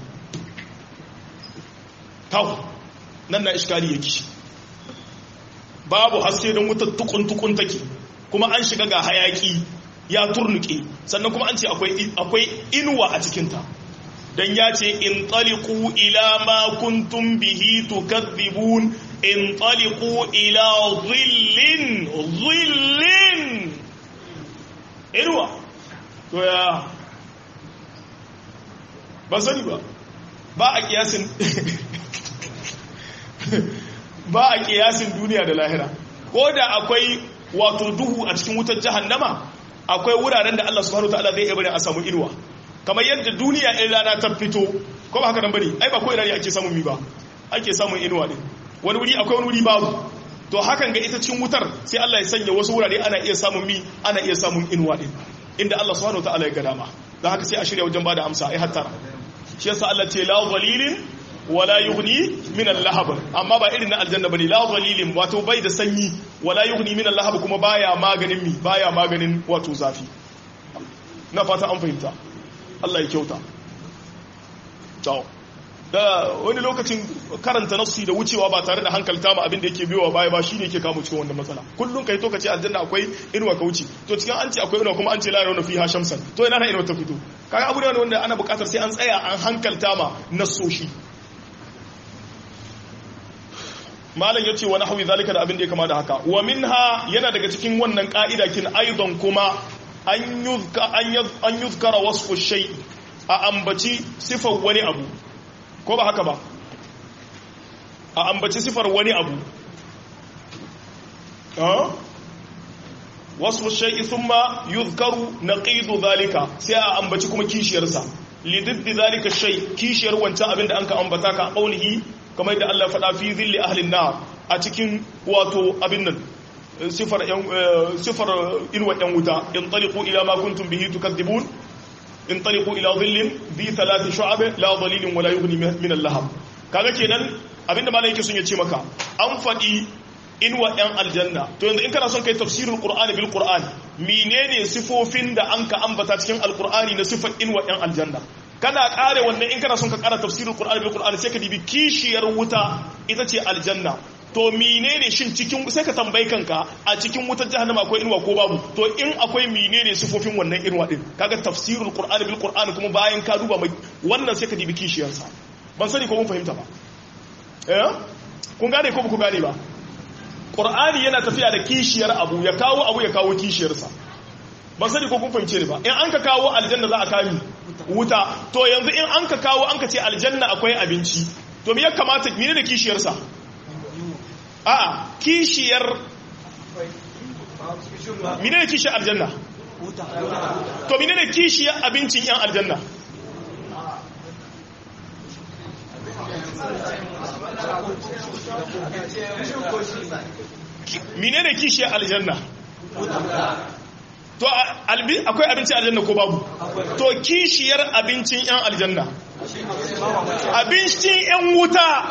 taw nan na iskali yake babu haske don wutar tukun take kuma an shiga ga hayaki ya turnuke sannan kuma an ce akwai inuwa a cikinta don ya ce in taliku ila ma kuntum bihi tukadhibun in taliku ila zillin inuwa to ya ba sani ba a kiyasin ba a kiyasin duniya da lahira ko da akwai wato duhu a cikin wutar jahannama akwai wuraren da Allah subhanahu wataala zai iya bari a samu inuwa kamar yadda duniya in rana ta fito ko ba haka nan bane ai ba ko ina ne ake samun mi ba ake samun inuwa ne wani wuri akwai wani wuri babu to hakan ga ita cikin wutar sai Allah ya sanya wasu wurare ana iya samun mi ana iya samun inuwa din inda Allah subhanahu wataala ya ga dama dan haka sai a shirya wajen bada amsa ai hattara shi yasa Allah ce la dhalilin wala yughni min al-lahab amma ba irin na aljanna bane la dhalilin wato bai da sanyi wala yughni min al-lahab kuma baya maganin wato zafi na fata an fahimta Allah ya kyauta ciao da wani lokacin karanta nafsi da wucewa ba tare da hankalta ma abin da yake biyowa baya ba shine yake kamo cikin wannan matsala kullun kai to kace aljanna akwai inuwa ka wuce to cikin an ce akwai inuwa kuma an ce la yarawna fiha shamsan to ina na inuwa ta fito kaga abu ne wanda ana buƙatar sai an tsaya an hankalta ma nasoshi malam yace wa nahwi zalika da abin da ya kama da haka wa minha yana daga cikin wannan ka'ida kin aidan kuma an yuzkara wasfu shay a ambaci sifar wani abu ko ba haka ba a ambaci sifar wani abu wasfu shay thumma yuzkaru naqidu zalika sai a ambaci kuma kishiyarsa lididdi zalika shay kishiyar wancan abin da anka ambata ka qaulihi kamar da Allah faɗa fi zilli ahlin nar a cikin wato abin nan sifar inwa ɗan wuta in taliqu ila ma kuntum bihi tukadibun in taliqu ila dhillin bi thalath shu'ab la dhalilin wala yughni min al-lahab kaga kenan abinda malai yake sun yace maka an faɗi inwa ɗan aljanna to yanzu in kana son kai tafsirul qur'ani bil qur'ani menene sifofin da anka ambata cikin alqur'ani na sifar inwa ɗan aljanna kana kare wannan in kana son ka kara tafsirul qur'ani bil qur'ani sai ka dibi kishiyar wuta ita ce aljanna to menene shin cikin sai ka tambayi kanka a cikin wutar jahannama akwai inuwa ko babu to in akwai menene sifofin wannan inuwa din kaga tafsirul qur'ani bil qur'ani kuma bayan ka duba mai wannan sai ka dibi kishiyar sa ban sani ko mun fahimta ba kun gane ko ku gane ba qur'ani yana tafiya da kishiyar abu ya kawo kishiyar sa ban sani ko kun fahimce ni ba in an ka kawo aljanna za a kami wuta to yanzu in an ka kawo an ka ce aljanna akwai abinci to me ya kamata mene da kishiyarsa a kishiyar mene da kishiyar aljanna to mene da kishiyar abincin yan aljanna mene da kishiyar aljanna to akwai abincin aljanna ko babu to kishiyar abincin yan aljanna abincin yan wuta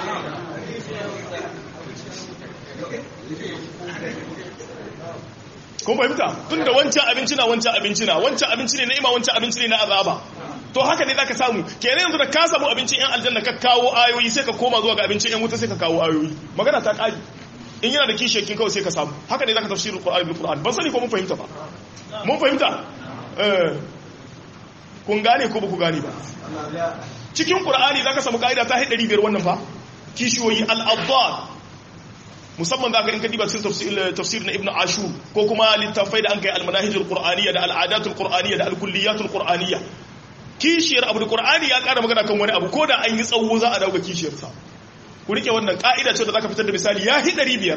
kun fahimta tun da wancan abinci na wancan abinci na wancan abinci ne na ima wancan abinci ne na azaba to haka ne zaka samu kenan yanzu da ka samu abincin yan aljanna ka kawo ayoyi sai ka koma zuwa ga abincin yan wuta sai ka kawo ayoyi magana ta kari in yana da kishiyakin kawai sai ka samu haka ne zaka tafsirul qur'ani bil qur'an ban sani ko mun fahimta ba mun fahimta kun gane ko ba ku gane ba cikin qur'ani zaka samu kaida ta 500 wannan fa kishiyoyi al-abdad musamman zaka in ka diba cikin tafsir na ibnu ashur ko kuma littafai da an kai al-manahij al-qur'aniyya da al-adat al-qur'aniyya da al-kulliyat al-qur'aniyya kishiyar abu da qur'ani ya kara magana kan wani abu ko da an yi tsawo za a dauka kishiyar sa ku rike wannan ka'ida ce da zaka fitar da misali ya hi 500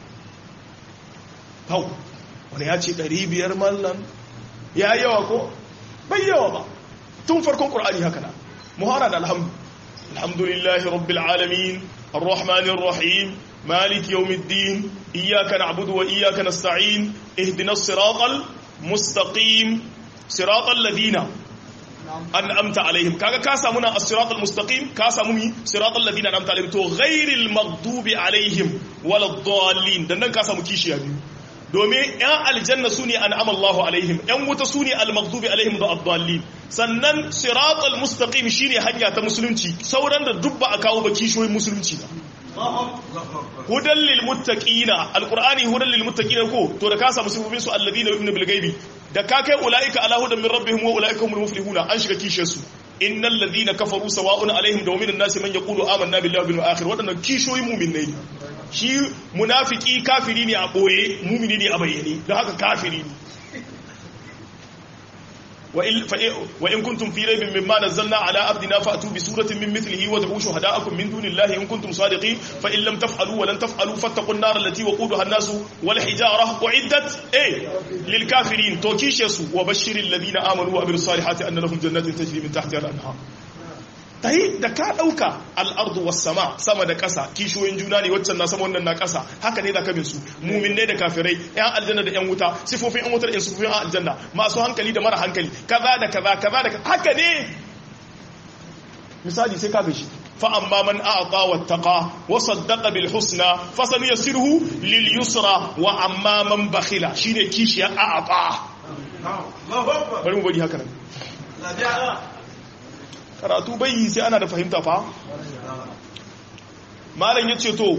hau wani ya ce 500 mallan ya yawa ko bai yawa ba tun farkon qur'ani haka na muhara da alhamdulillahi rabbil alamin arrahmanir rahim مالك يوم الدين إياك نعبد وإياك نستعين اهدنا الصراط المستقيم صراط الذين أنعمت عليهم كاغا كاسا منا الصراط المستقيم كاسا ممي صراط الذين أنعمت عليهم تو غير المغضوب عليهم ولا الضالين دنن كاسا مكيشي يا بيو domin ‘yan aljanna su ne an'am Allahu alaihim, ‘yan wuta su ne al-maghdubi alaihim da abdallin, sannan siratul mustaqim shi ne hanya ta musulunci, sauran da dubba a kawo ba kishiyoyin musulunci ba. Hudan lil muttaqina, alqur'ani hudan lil muttaqina ko, to da ka samu sifofin su alladina yu'minu bil ghaibi, da ka kai ulaika ala hudan min rabbihim wa ulaika humul muflihuna, an shiga kishiyar su. Innal ladina kafaru sawa'un alaihim da minan nasi man yaqulu amanna billahi bil akhir, wadannan kishiyoyin mu'minai ne. Shi munafiki kafiri ne a ɓoye mumini ne a bayyane don haka kafiri ne وإن كنتم في ريب مما نزلنا على عبدنا فأتوا بسورة من مثله وادعوا شهداءكم من دون الله إن كنتم صادقين فإن لم تفعلوا ولن تفعلوا فاتقوا النار التي وقودها الناس والحجارة أعدت للكافرين توكيشسوا وبشر الذين آمنوا وعملوا الصالحات أن لهم جنات تجري من تحتها الأنهار. tahi da ka ɗauka al'ardu was sama sama da ƙasa kishiyoyin juna ne waccan na sama wannan na ƙasa haka ne da kabin su mumin ne da kafirai yan aljanna da yan wuta sifofin yan wutar yan sifofin yan aljanna masu hankali da mara hankali kaza da kaza haka ne misali sai ka gashi fa amma man a'ta wattaqa wa saddaqa bil husna fa sanuyassiruhu lil yusra wa amma man bakhila shine kishiya a'ta bari mu bari haka nan karatu bai sai ana da fahimta fa malam yace to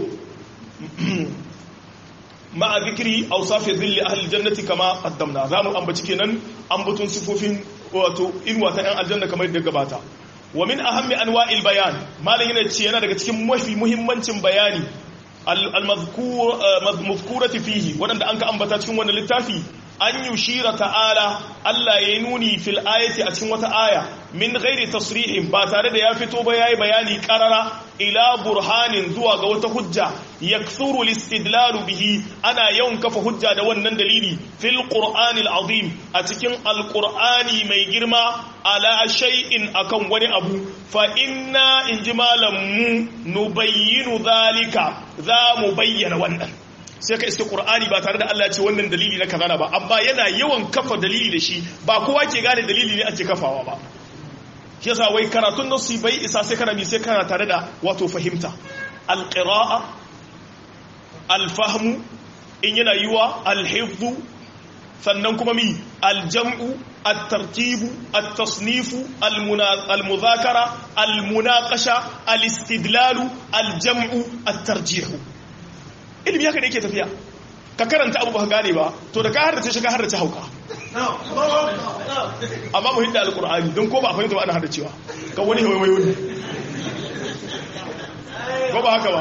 ma'a zikri awsafi dhilli ahli aljannati kama qaddamna zamu ambaci kenan ambatun sifofin wato inwa ta yan aljanna kamar da gabata wa min ahammi anwa'il bayan malam yana ce yana daga cikin mafi muhimmancin bayani al-mazkurati fihi wadanda an ka ambata cikin wannan littafi an yushira ta'ala Allah ya nuni fil ayati a cikin wata aya min ghairi tasrihin ba tare da ya fito ba yayi bayani qarara ila burhanin zuwa ga wata hujja yakthuru al-istidlalu bihi ana yawan kafa hujja da wannan dalili fil qur'anil azim a cikin alqur'ani mai girma ala shay'in akan wani abu fa inna injimalan nubayyinu dhalika za mu bayyana wannan sai ka iske qur'ani ba tare da Allah ya ce wannan dalili na kaza ba amma yana yawan kafa dalili da shi ba kowa ke gane dalili ne ake kafawa ba shi yasa wai karatun nasu bai isa sai kana bi sai kana tare da wato fahimta alqira'a alfahmu in yana yiwa alhifdhu sannan kuma mi aljam'u at-tartibu at-tasnifu al-mudhakara al-munaqasha al-istidlalu aljam'u at-tarjihu ilimi haka da yake tafiya ka karanta abu ba ka gane ba to da ka hardace shi ka hardace hauka amma mu hidda alqur'ani don ko ba a fahimta ba ana hardacewa ka wani wai ko ba haka ba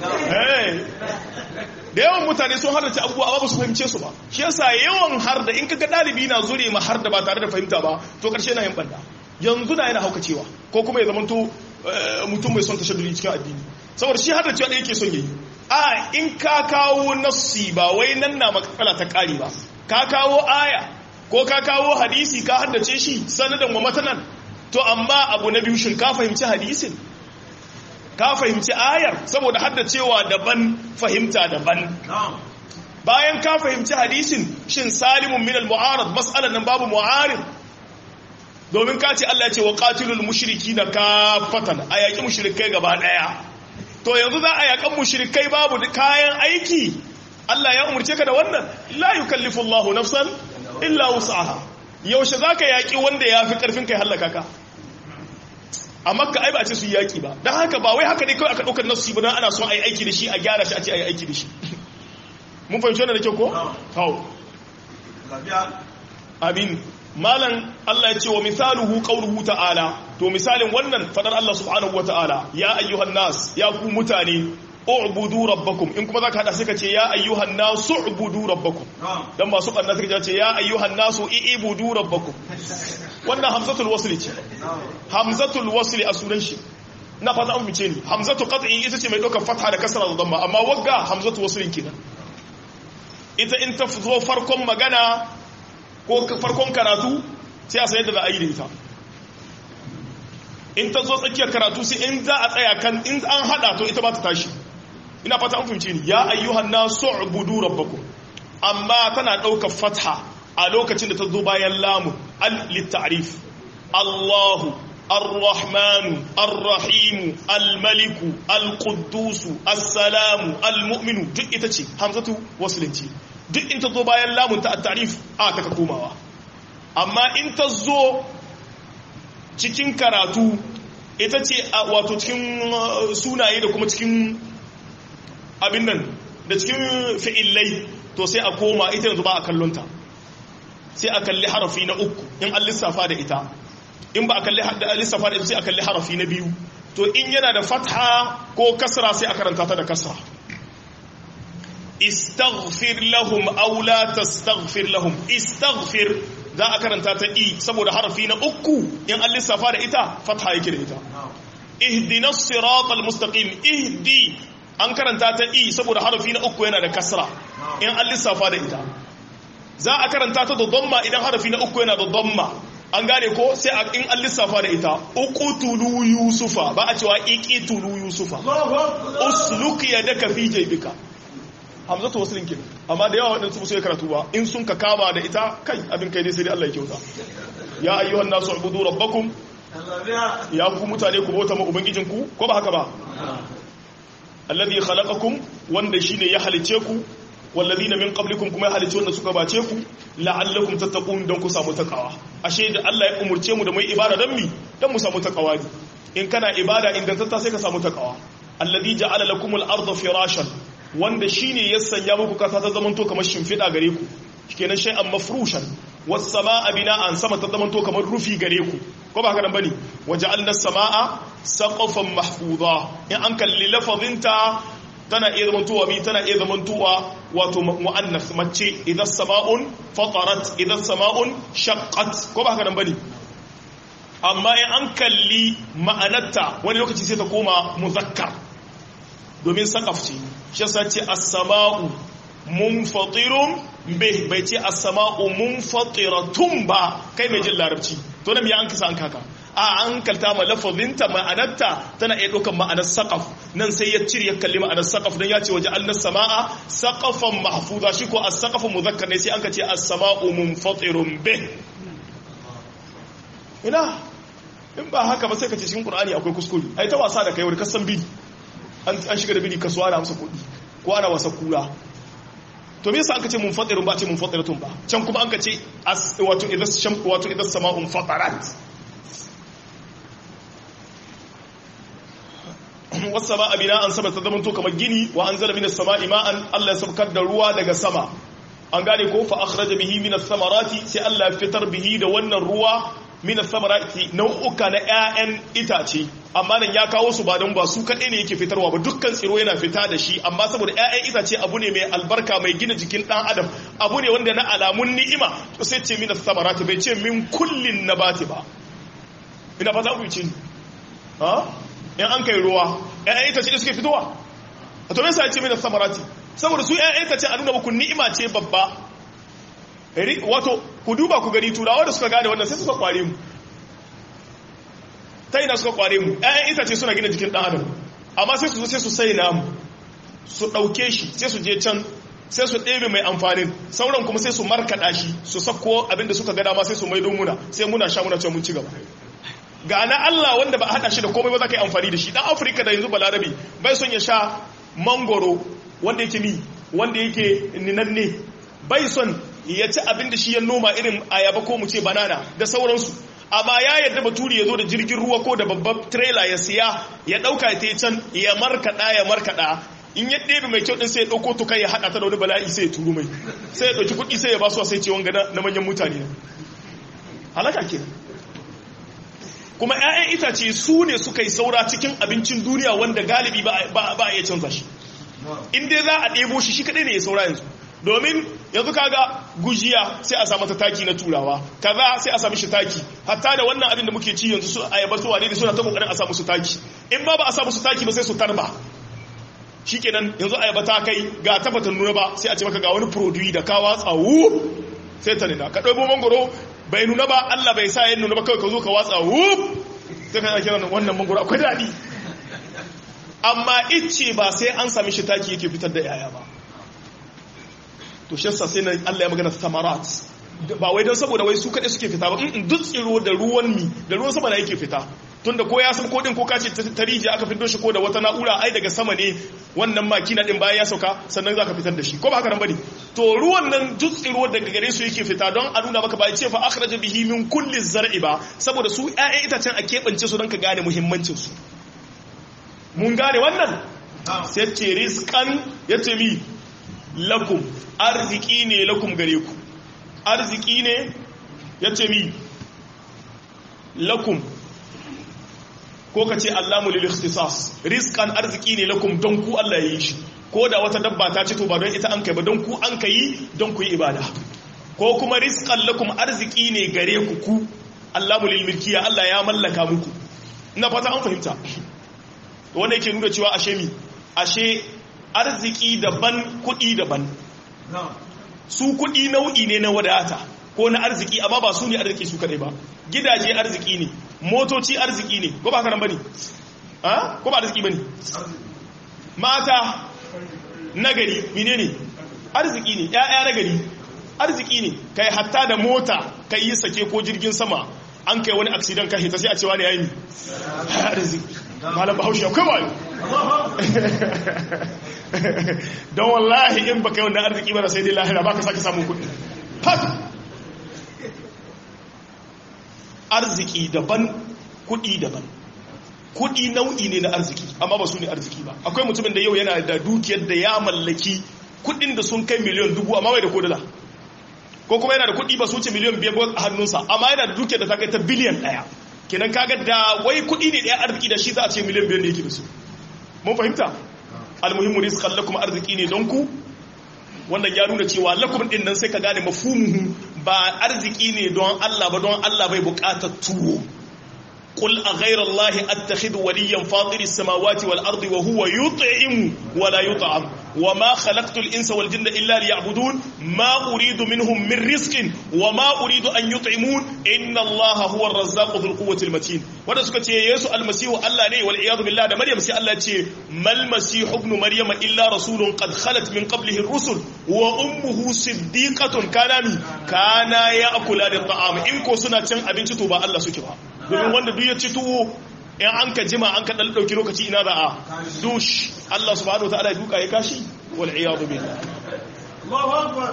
da yawan mutane sun hardace abubuwa amma ba su fahimce su ba shi yasa yawan harda in kaga dalibi na zure ma harda ba tare da fahimta ba to karshe na yin banda yanzu da yana haukacewa ko kuma ya zamanto mutum mai son tashaddudi cikin addini saboda shi hardacewa da yake son yayi a in ka kawo nassi ba wai nan na makala ta kari ba ka kawo aya ko ka kawo hadisi ka haddace shi sanadan wa matanan to amma abu na biyu shin ka fahimci hadisin ka fahimci ayar saboda haddacewa daban fahimta daban bayan ka fahimci hadisin shin salimun min al-mu'arad mas'alan nan babu mu'arid domin ka ce Allah ya ce wa qatilul mushrikina kafatan ayaki mushrikai gaba daya to yanzu za a yakan mushrikai babu kayan aiki Allah ya umurce ka da wannan la yukallifu Allahu nafsan illa wus'aha yaushe zaka yaki wanda yafi karfin kai halaka ka a makka ai ba ce su yaki ba dan haka ba wai haka ne kai aka daukar nasu ba dan ana so ai aiki da shi a gyara shi a ce ai aiki da shi mun fahimci wannan da kyau ko to amin malan Allah ya ce wa misaluhu qawluhu ta'ala to misalin wannan fadar Allah subhanahu ta'ala ya ayyuhan nas ya ku mutane u'budu rabbakum in kuma zaka hada sai ka ce ya ayyuhan nas u'budu rabbakum dan masu kanna suka ce ya ayyuhan nas i'budu rabbakum wannan hamzatul wasl ce hamzatul wasl a sunan shi na fata an mice ni hamzatu qat'i ita ce mai daukar fatha da kasra da damma amma wagga hamzatu waslin kenan ita in ta zo farkon magana ko farkon karatu sai a sayar da za a yi da ita in ta zo tsakiyar karatu sai in za a tsaya kan in an hada to ita ba ta tashi ina fata an fahimci ni ya ayyuhan nasu ubudu rabbakum amma tana daukar fatha a lokacin da ta zo bayan lamun al-litarif Allahu الرحمن الرحيم الملك القدوس السلام المؤمن duk ita ce hamzatu waslinci duk in ta zo bayan lamun ta at-ta'rif a ta komawa amma in ta zo cikin karatu ita ce wato cikin sunaye da kuma cikin abin nan da cikin fi'illai to sai a koma ita yanzu ba a kallonta sai a kalli harafi na uku in an lissafa da ita in ba a kalli lissafa da ita sai a kalli harafi na biyu to in yana da fatha ko kasra sai a karanta ta da kasra istaghfir lahum aw la tastaghfir lahum istaghfir za a karanta ta i saboda harafi na uku in an lissafa da ita fatha yake da ita ihdinas siratal mustaqim ihdi an karanta ta i saboda harafi na uku yana da kasra in an lissafa da ita za a karanta ta da dhamma idan harafi na uku yana da dhamma an gane ko sai in an lissafa da ita uqtulu yusufa ba a cewa iqtulu yusufa usluk yadaka fi jaybika hamzatu waslin kin amma da yawa wadansu su ya karatu ba in sun ka kama da ita kai abin kai dai sai Allah ya kyauta ya ayyuhan nasu ubudu rabbakum ya ku mutane ku bauta ma ubangijinku ko ba haka ba alladhi khalaqakum wanda shine ya halice ku walladhina min qablikum kuma ya halice wanda suka bace ku la'allakum tattaqun dan ku samu takawa ashe da Allah ya umurce mu da mai ibada dan mi dan mu samu takawa ne in kana ibada ingantatta sai ka samu takawa alladhi ja'ala lakumul arda firashan wanda shine ya sanya muku kasa ta zamanto kamar shimfida gare ku kenan shay'an mafrushan was samaa bina'an sama ta zamanto kamar rufi gare ku ko ba haka nan bane waja'alna as-samaa saqafan mahfuza in an kalli lafazinta tana iya zamantowa bi tana iya zamantowa wato muannas mace idan sama'un fatarat idan sama'un shaqqat ko ba haka nan bane amma in an kalli ma'anarta wani lokaci sai ta koma muzakkar domin saqaf ce shi yasa ce as-sama'u munfatirun bih bai ce as-sama'u munfatiratun ba kai mai jin larabci to nan ya an kisa an kaka a an kalta ma lafazinta ma'anarta tana iya ɗaukar ma'anar saqaf nan sai ya cire ya kalli ma'anar saqaf dan ya ce waje annas sama'a saqafan mahfuza shi ko as-saqafu muzakkar ne sai an ka ce as-sama'u munfatirun bih ina in ba haka ba sai ka ce cikin Qur'ani akwai kuskure ai ta wasa da kai wani kasan bidi an shiga da bidi kasuwa da amsa kuɗi ko ana wasa kura to me yasa aka ce munfatirun ba ce munfatiratun ba can kuma an ka ce wato idan sama'un fatarat wasu ma abina an saba ta zamanto kamar gini wa an zala minas sama'i ma'an Allah ya saukar da ruwa daga sama an gane ko fa akhraja bihi minas samarati sai Allah ya fitar bihi da wannan ruwa minas samarati nau'uka na ƴaƴan itace amma nan ya kawo su ba don ba su kaɗai ne yake fitarwa ba dukkan tsiro yana fita da shi amma saboda ƴaƴan itace abu ne mai albarka mai gina jikin ɗan adam abu ne wanda na alamun ni'ima to sai ce minas samarati bai ce min kullin nabati ba ina ba za ku yi ce in an kai ruwa ƴaƴan itace da suke fitowa a to me yasa ya ce minas samarati saboda su ƴaƴan itace a nuna muku ni'ima ce babba wato ku duba ku gani turawa da suka gane wannan sai suka kware mu ta ina suka kware mu ƴaƴan itace suna gina jikin ɗan adam amma sai su zo sai su sai namu su ɗauke shi sai su je can sai su ɗebe mai amfanin sauran kuma sai su markaɗa shi su sako abinda suka ga dama sai su maido muna sai muna sha muna cewa mun ci gaba ga na Allah wanda ba a haɗa shi da komai ba za ka yi amfani da shi ɗan Afirka da yanzu balarabi bai son ya sha mangoro wanda yake wanda yake ninanne bai son ya ci abin da shi ya noma irin ayaba ko mu ce banana da sauransu amma ya yadda baturi ya zo da jirgin ruwa ko da babban trailer ya siya ya dauka ya can ya markada in ya ɗebe mai kyau din sai ya dauko tukai ya hada ta da wani bala'i sai ya turu mai sai ya dauki kuɗi sai ya ba su sai ce wanga na manyan mutane ne halaka ke kuma ƴaƴan itace su ne suka yi saura cikin abincin duniya wanda galibi ba a iya canza shi in dai za a ɗebo shi kadai ne ya saura yanzu domin yanzu kaga gujiya sai a samu ta taki na turawa kaza sai a samu shi taki hatta da wannan abin da muke ci yanzu su ayabar su wane da suna ta kokarin a samu su taki in ba a samu su taki ba sai su tarba shikenan yanzu ayaba ta kai ga tabbatar nuna ba sai a ce maka ga wani produit da ka watsa sai ta nuna ka ɗauko mangoro bai nuna ba Allah bai sa yin nuna ba kawai ka zo ka watsa sai ka kira wannan mangoro akwai daɗi amma icce ba sai an sami shi taki yake fitar da yaya ba to shi sai na Allah ya magana samarat ba wai don saboda wai su kaɗai suke fita ba duk tsiro da ruwan sama na yake fita tunda ko ya san kodin ko kace ta rijiya aka fito shi ko da wata na'ura ai daga sama ne wannan makina din bayan ya sauka sannan zaka fitar da shi ko ba haka nan bane to ruwan nan duk tsiro daga gare su yake fita don a nuna maka ba ce fa akhraja bihi min kulli zar'i ba saboda su ƴaƴan itacen a keɓance su don ka gane muhimmancin su mun gane wannan sai ce rizqan yace mi lakum arziki ne lakum gare ku arziki ne yace mi lakum ko ka ce allamu lil ikhtisas rizqan arziki ne lakum don ku Allah ya yi shi ko da wata dabba ta ce to ba don ita an kai ba don ku an kai don ku yi ibada ko kuma rizqan lakum arziki ne gare ku Allahu lil milkiya Allah ya mallaka muku ina fata an fahimta wanda yake nuna cewa ashe arziki daban kuɗi daban su kuɗi nau'i ne na wadata ko na arziki amma ba su ne arziki su kadai ba gidaje arziki ne motoci arziki ne ko ba haka nan bane ko ba arziki bane mata nagari menene arziki ne ƴaƴa nagari arziki ne kai hatta da mota kai yi sake ko jirgin sama an kai wani accident kai ta sai a cewa ne yayi ni arziki malam Bahaushe akwai wayo don wallahi in baka yi wannan arziki ba sai dai lahira baka sake samun kuɗi arziki daban kuɗi daban kuɗi nau'i ne na arziki amma ba su ne arziki ba akwai mutumin da yau yana da dukiyar da ya mallaki kuɗin da sun kai miliyan 1000 amma bai da kodala ko kuma yana da kuɗi ba su wuce miliyan 5 a hannunsa amma yana da dukiyar da ta kai ta biliyan 1 kenan kaga da wai kuɗi ne ɗaya arziki da shi za a ce miliyan 5 ne yake da su mun fahimta almuhimmu rizqan lakum arziki ne don ku wannan ya nuna cewa lakum din nan sai ka gane mafhumuhu ba arziki ne don Allah ba don Allah bai bukatar tuwo qul a ghayra allahi attakhidhu waliyan fatiris samawati wal ardi wa huwa yut'imu wa la yut'am wa ma khalaqtu al insa wal jinna illa liya'budun ma uridu minhum min rizqin wa ma uridu an yut'imun inna allaha huwa ar-razzaqu dhul quwwati al matin wanda suka ce yesu almasihu Allah ne wal iyad billah da maryam sai Allah ce mal masih ibn maryama illa rasulun qad khalat min qablihi ar-rusul wa ummuhu siddiqatun kana ya'kula at-ta'am in ko suna cin abinci to ba Allah suke ba domin wanda duk ya ci tuwo in an ka jima an ka dan dauki lokaci ina za a dush Allah subhanahu wataala ya duka ya kashi wal iyad billah Allahu akbar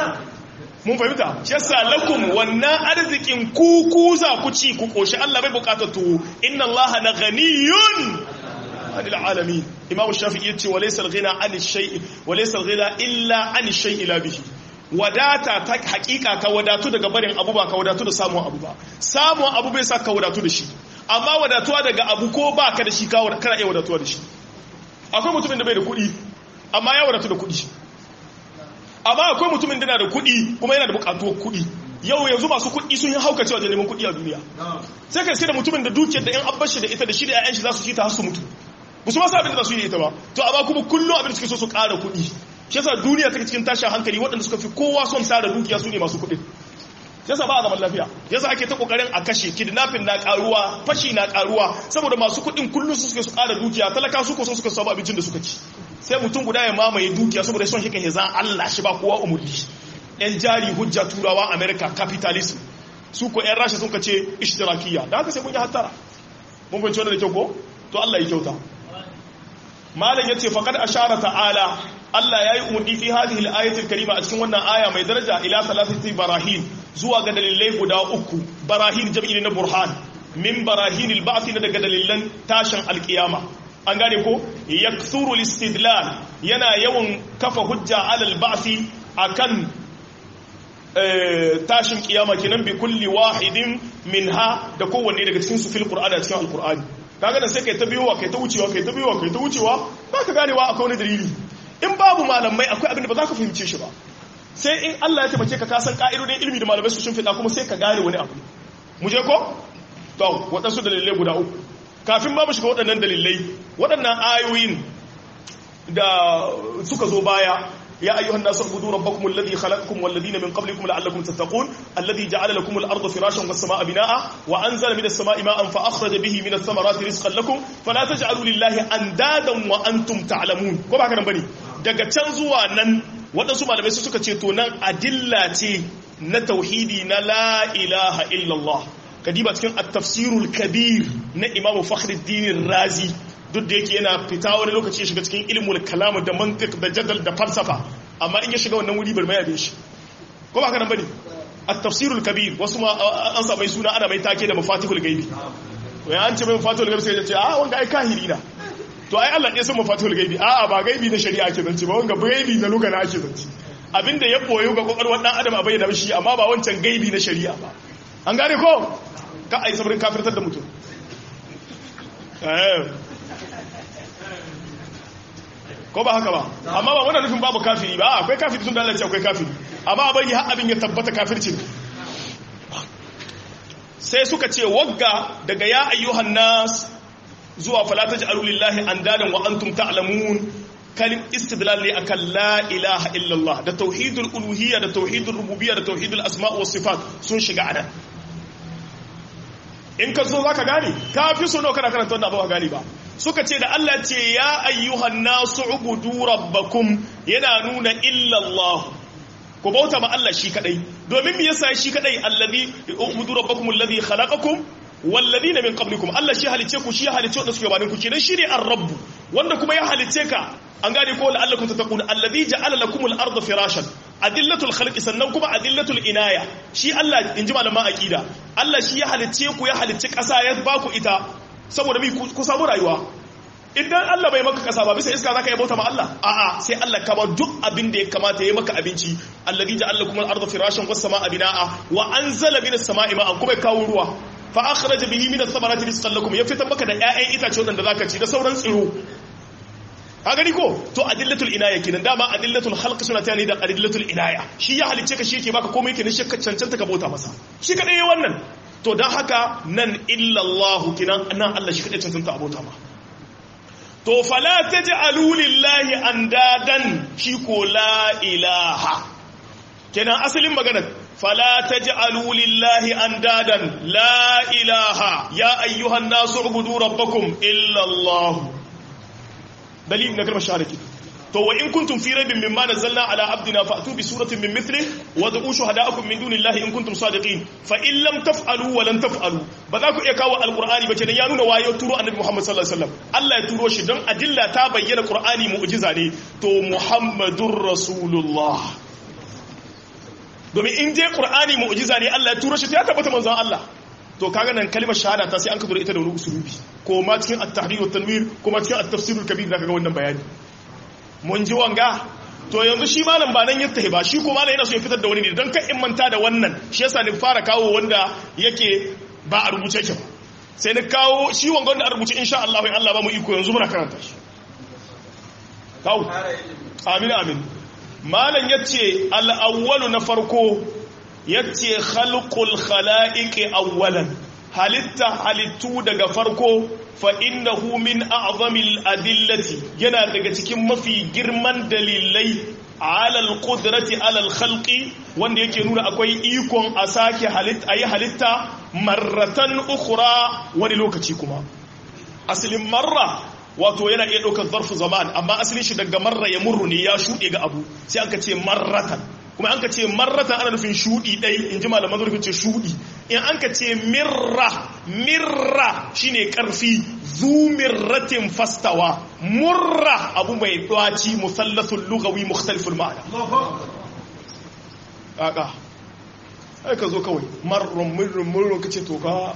mun fahimta shi yasa lakum wannan arzikin ku za ku ci ku koshi Allah bai bukatar tuwo inna Allah na ghaniyun anil alamin Imam Shafi'i yace walaysa al-ghina anil shay'i walaysa al-ghina illa anil shay'i la bihi wadata ta hakika ka wadatu daga barin abu ba ka wadatu da samun abu ba samun abu bai sa ka wadatu da shi amma wadatuwa daga abu ko ba ka da shi kana iya wadatuwa da shi akwai mutumin da bai da kuɗi amma ya wadatu da kuɗi amma akwai mutumin da yana da kuɗi kuma yana da buƙatuwar kuɗi yau yanzu masu kuɗi sun yi hauka cewa da neman kuɗi a duniya sai ka sai da mutumin da dukiyar da in an bashi da ita da shi da 'ya'yan shi za su ci ta har su mutu ba su ma sa abin da za su yi da ita ba to amma kuma kullum abin da suke so su ƙara kuɗi shi yasa duniya take cikin tashin hankali waɗanda suka fi kowa son tara dukiya su ne masu kuɗi yasa ba a zaman lafiya yasa ake ta kokarin a kashe kidnapping na karuwa fashi na karuwa saboda masu kuɗin kullum su suke su ƙara dukiya talaka su ko so suka samu abincin da suka ci sai mutum guda ya mamaye dukiya saboda son shi kan hezan Allah shi ba kowa umurni yan jari hujja turawa America capitalism su ko yan rasha sun kace ishtirakiyya da haka sai mun yi hattara mun fahimci wannan da kyau ko to Allah ya kyauta malam yace faqad ashara ta'ala Allah yayi umurni fi hadhihi al-ayati al-karima a cikin wannan aya mai daraja ila salasati barahin zuwa ga dalilai guda uku barahin jam'i na burhan min barahin al-ba'th na daga dalilan tashin al-qiyama an gane ko yakthuru al-istidlal yana yawan kafa hujja ala al-ba'th akan tashin kiyama kenan bi kulli wahidin minha da kowanne daga cikin su fil qur'ani a cikin al-qur'ani kaga da sai kai ta biyowa kai ta wucewa baka ganewa akwai wani dalili in babu malamai akwai abin da ba za ka fahimce shi ba sai in Allah ya taimake ka kasan ka'idodin ilimi da malamai su shimfiɗa kuma sai ka gane wani abu mu je ko to waɗansu dalilai guda uku kafin ba mu shiga waɗannan dalilai waɗannan ayoyin da suka zo baya يا أيها الناس اعبدوا ربكم الذي خلقكم والذين من قبلكم لعلكم تتقون الذي جعل لكم الأرض فراشا والسماء بناء وأنزل من السماء ماء فأخرج به من الثمرات رزقا لكم فلا تجعلوا لله أندادا وأنتم تعلمون كما كان بني daga can zuwa nan waɗansu malamai suka ce to nan adilla ce na tauhidi na la ilaha illallah kadiba cikin at-tafsirul kabir na Imam Fakhruddin Razi duk da yake yana fita wani lokaci ya shiga cikin ilmul kalam da mantiq da jadal da falsafa amma in ya shiga wannan wuri bar mai abin shi ko ba haka nan bane at-tafsirul kabir wasu ma an sa mai suna ana mai take da mafatihul gaibi to ya an ce mai mafatihul gaibi sai ya ce a wanga ai kahiri na to ai Allah ya san mafatihul gaibi a ba gaibi na shari'a ake zance ba wanga gaibi na lugana ake zance abinda ya boye ga kokarwar dan adam a bayyana shi amma ba wancan gaibi na shari'a ba an gane ko ka ai sabrin kafirtar da mutum ko ba haka ba amma ba wannan nufin babu kafiri ba akwai kafiri tun da Allah ya ce akwai kafiri amma bari har abin ya tabbata kafircin. Sai suka ce wagga daga ya ayyuhan nas zuwa fala taj'alu lillahi andadan wa antum ta'lamun kalim istidlal ne akan la ilaha illallah da tauhidul uluhiyya da tauhidul rububiyya da tauhidul asma' was sifat sun shiga anan. In ka zo zaka gane ka fi so nawa kana karanta wannan abu gane ba. Suka ce da Allah ce ya ayyuhan nasu ubudu rabbakum yana nuna illallah, ku bauta ma Allah shi kadai. Domin me yasa shi kadai? Allazi ubudu rabbakum alladhi khalaqakum walladhina min qablikum. Allah shi halice ku, shi ya halice wanda suke gabanin ku, kenan shine ar-rabb wanda kuma ya halice ka. An gane ko la'allakum tattaqun alladhi ja'ala lakum al-ardha firashan. Adillatul khalqi sannan kuma adillatul inaya. Shi Allah inji malaman aqida. Allah shi ya halice ku, ya halice kasa ya ba ku ita saboda mi ku samu rayuwa. Idan Allah bai maka kasa ba bisa iska zaka yi bauta ma Allah? A'a, sai Allah ka ba duk abin da ya kamata ya maka abinci. Alladhi ja'ala lakum al-ardha firashan was samaa binaa'a wa anzala minas samaa'i ma'an, kuma kawo ruwa. Fa akhraja bihi minas thamarati rizqan lakum, ya fitar maka da ƴaƴan itace wanda zaka ci da sauran tsiro. Ka gani ko? To adillatul inaya kenan, dama adillatul khalq suna tani da adillatul inaya. Shi ya halice ka, shi yake baka komai kenan, shi ka cancanta ka bauta masa. Shi kadai yayin wannan. To dan haka nan illallahu kenan nan Allah shi kadai cancanta abota ma. To fala taj'alu lillahi andadan, shi ko la ilaha kenan asalin maganar fala taj'alu lillahi andadan la ilaha ya ayyuhan nasu ubudu rabbakum illa Allah. Dalil na kalmar shahada. To wa in kuntum fi raibin mimma nazzalna ala abdina fa'tu bi suratin min mithlihi wad'u shuhada'akum min dunillahi in kuntum sadiqin fa in lam taf'alu wa lan taf'alu. Ba za ku iya kawo alqur'ani ba kenan ya nuna wayo turo annabi Muhammad sallallahu alaihi wasallam. Allah ya turo shi don adilla ta bayyana qur'ani mu'jiza ne. To Muhammadur Rasulullah, domin in je qur'ani mu'jiza ne Allah ya turo shi ta tabbata manzon Allah. To kaga nan kalmar shahada ta sai an kawo ita da wani usulubi, ko ma cikin at-tahrir wa tanwir, ko ma cikin at-tafsir al-kabir da kaga wannan bayani. Mun ji wanga. To yanzu shi malam ba nan yattahi ba, shi ko malam yana so ya fitar da wani ne don kan in manta da wannan, shi yasa ni fara kawo wanda yake ba a rubuce ke ba, sai ni kawo shi wanga wanda a rubuce insha Allah in Allah ba mu iko yanzu muna karanta shi. Kawo amin amin. Malam yace al-awwalu na farko yace khalqul khalaiqi awwalan, halittu daga farko. Fa innahu min a'zamil adillati, yana daga cikin mafi girman dalilai alal qudrati alal khalqi, wanda yake nuna akwai ikon a sake halitta marratan ukhra, wani lokaci kuma. Asalin marra wato yana iya ɗaukar zarfu zaman, amma asalin shi daga marra ya murru ne, ya shuɗe ga abu, sai an ka ce marratan. Kuma an ka ce marratan ana nufin shuɗi ɗai, in ji malaman zurfin ce shuɗi. In an ka ce mirra shine ƙarfi, zu mirratin fastawa, murra abu mai ɗwaci, musallasul lugawi mukhtaliful ma'ana. Ƙaƙa, ai ka zo kawai, murrun ka ce to ka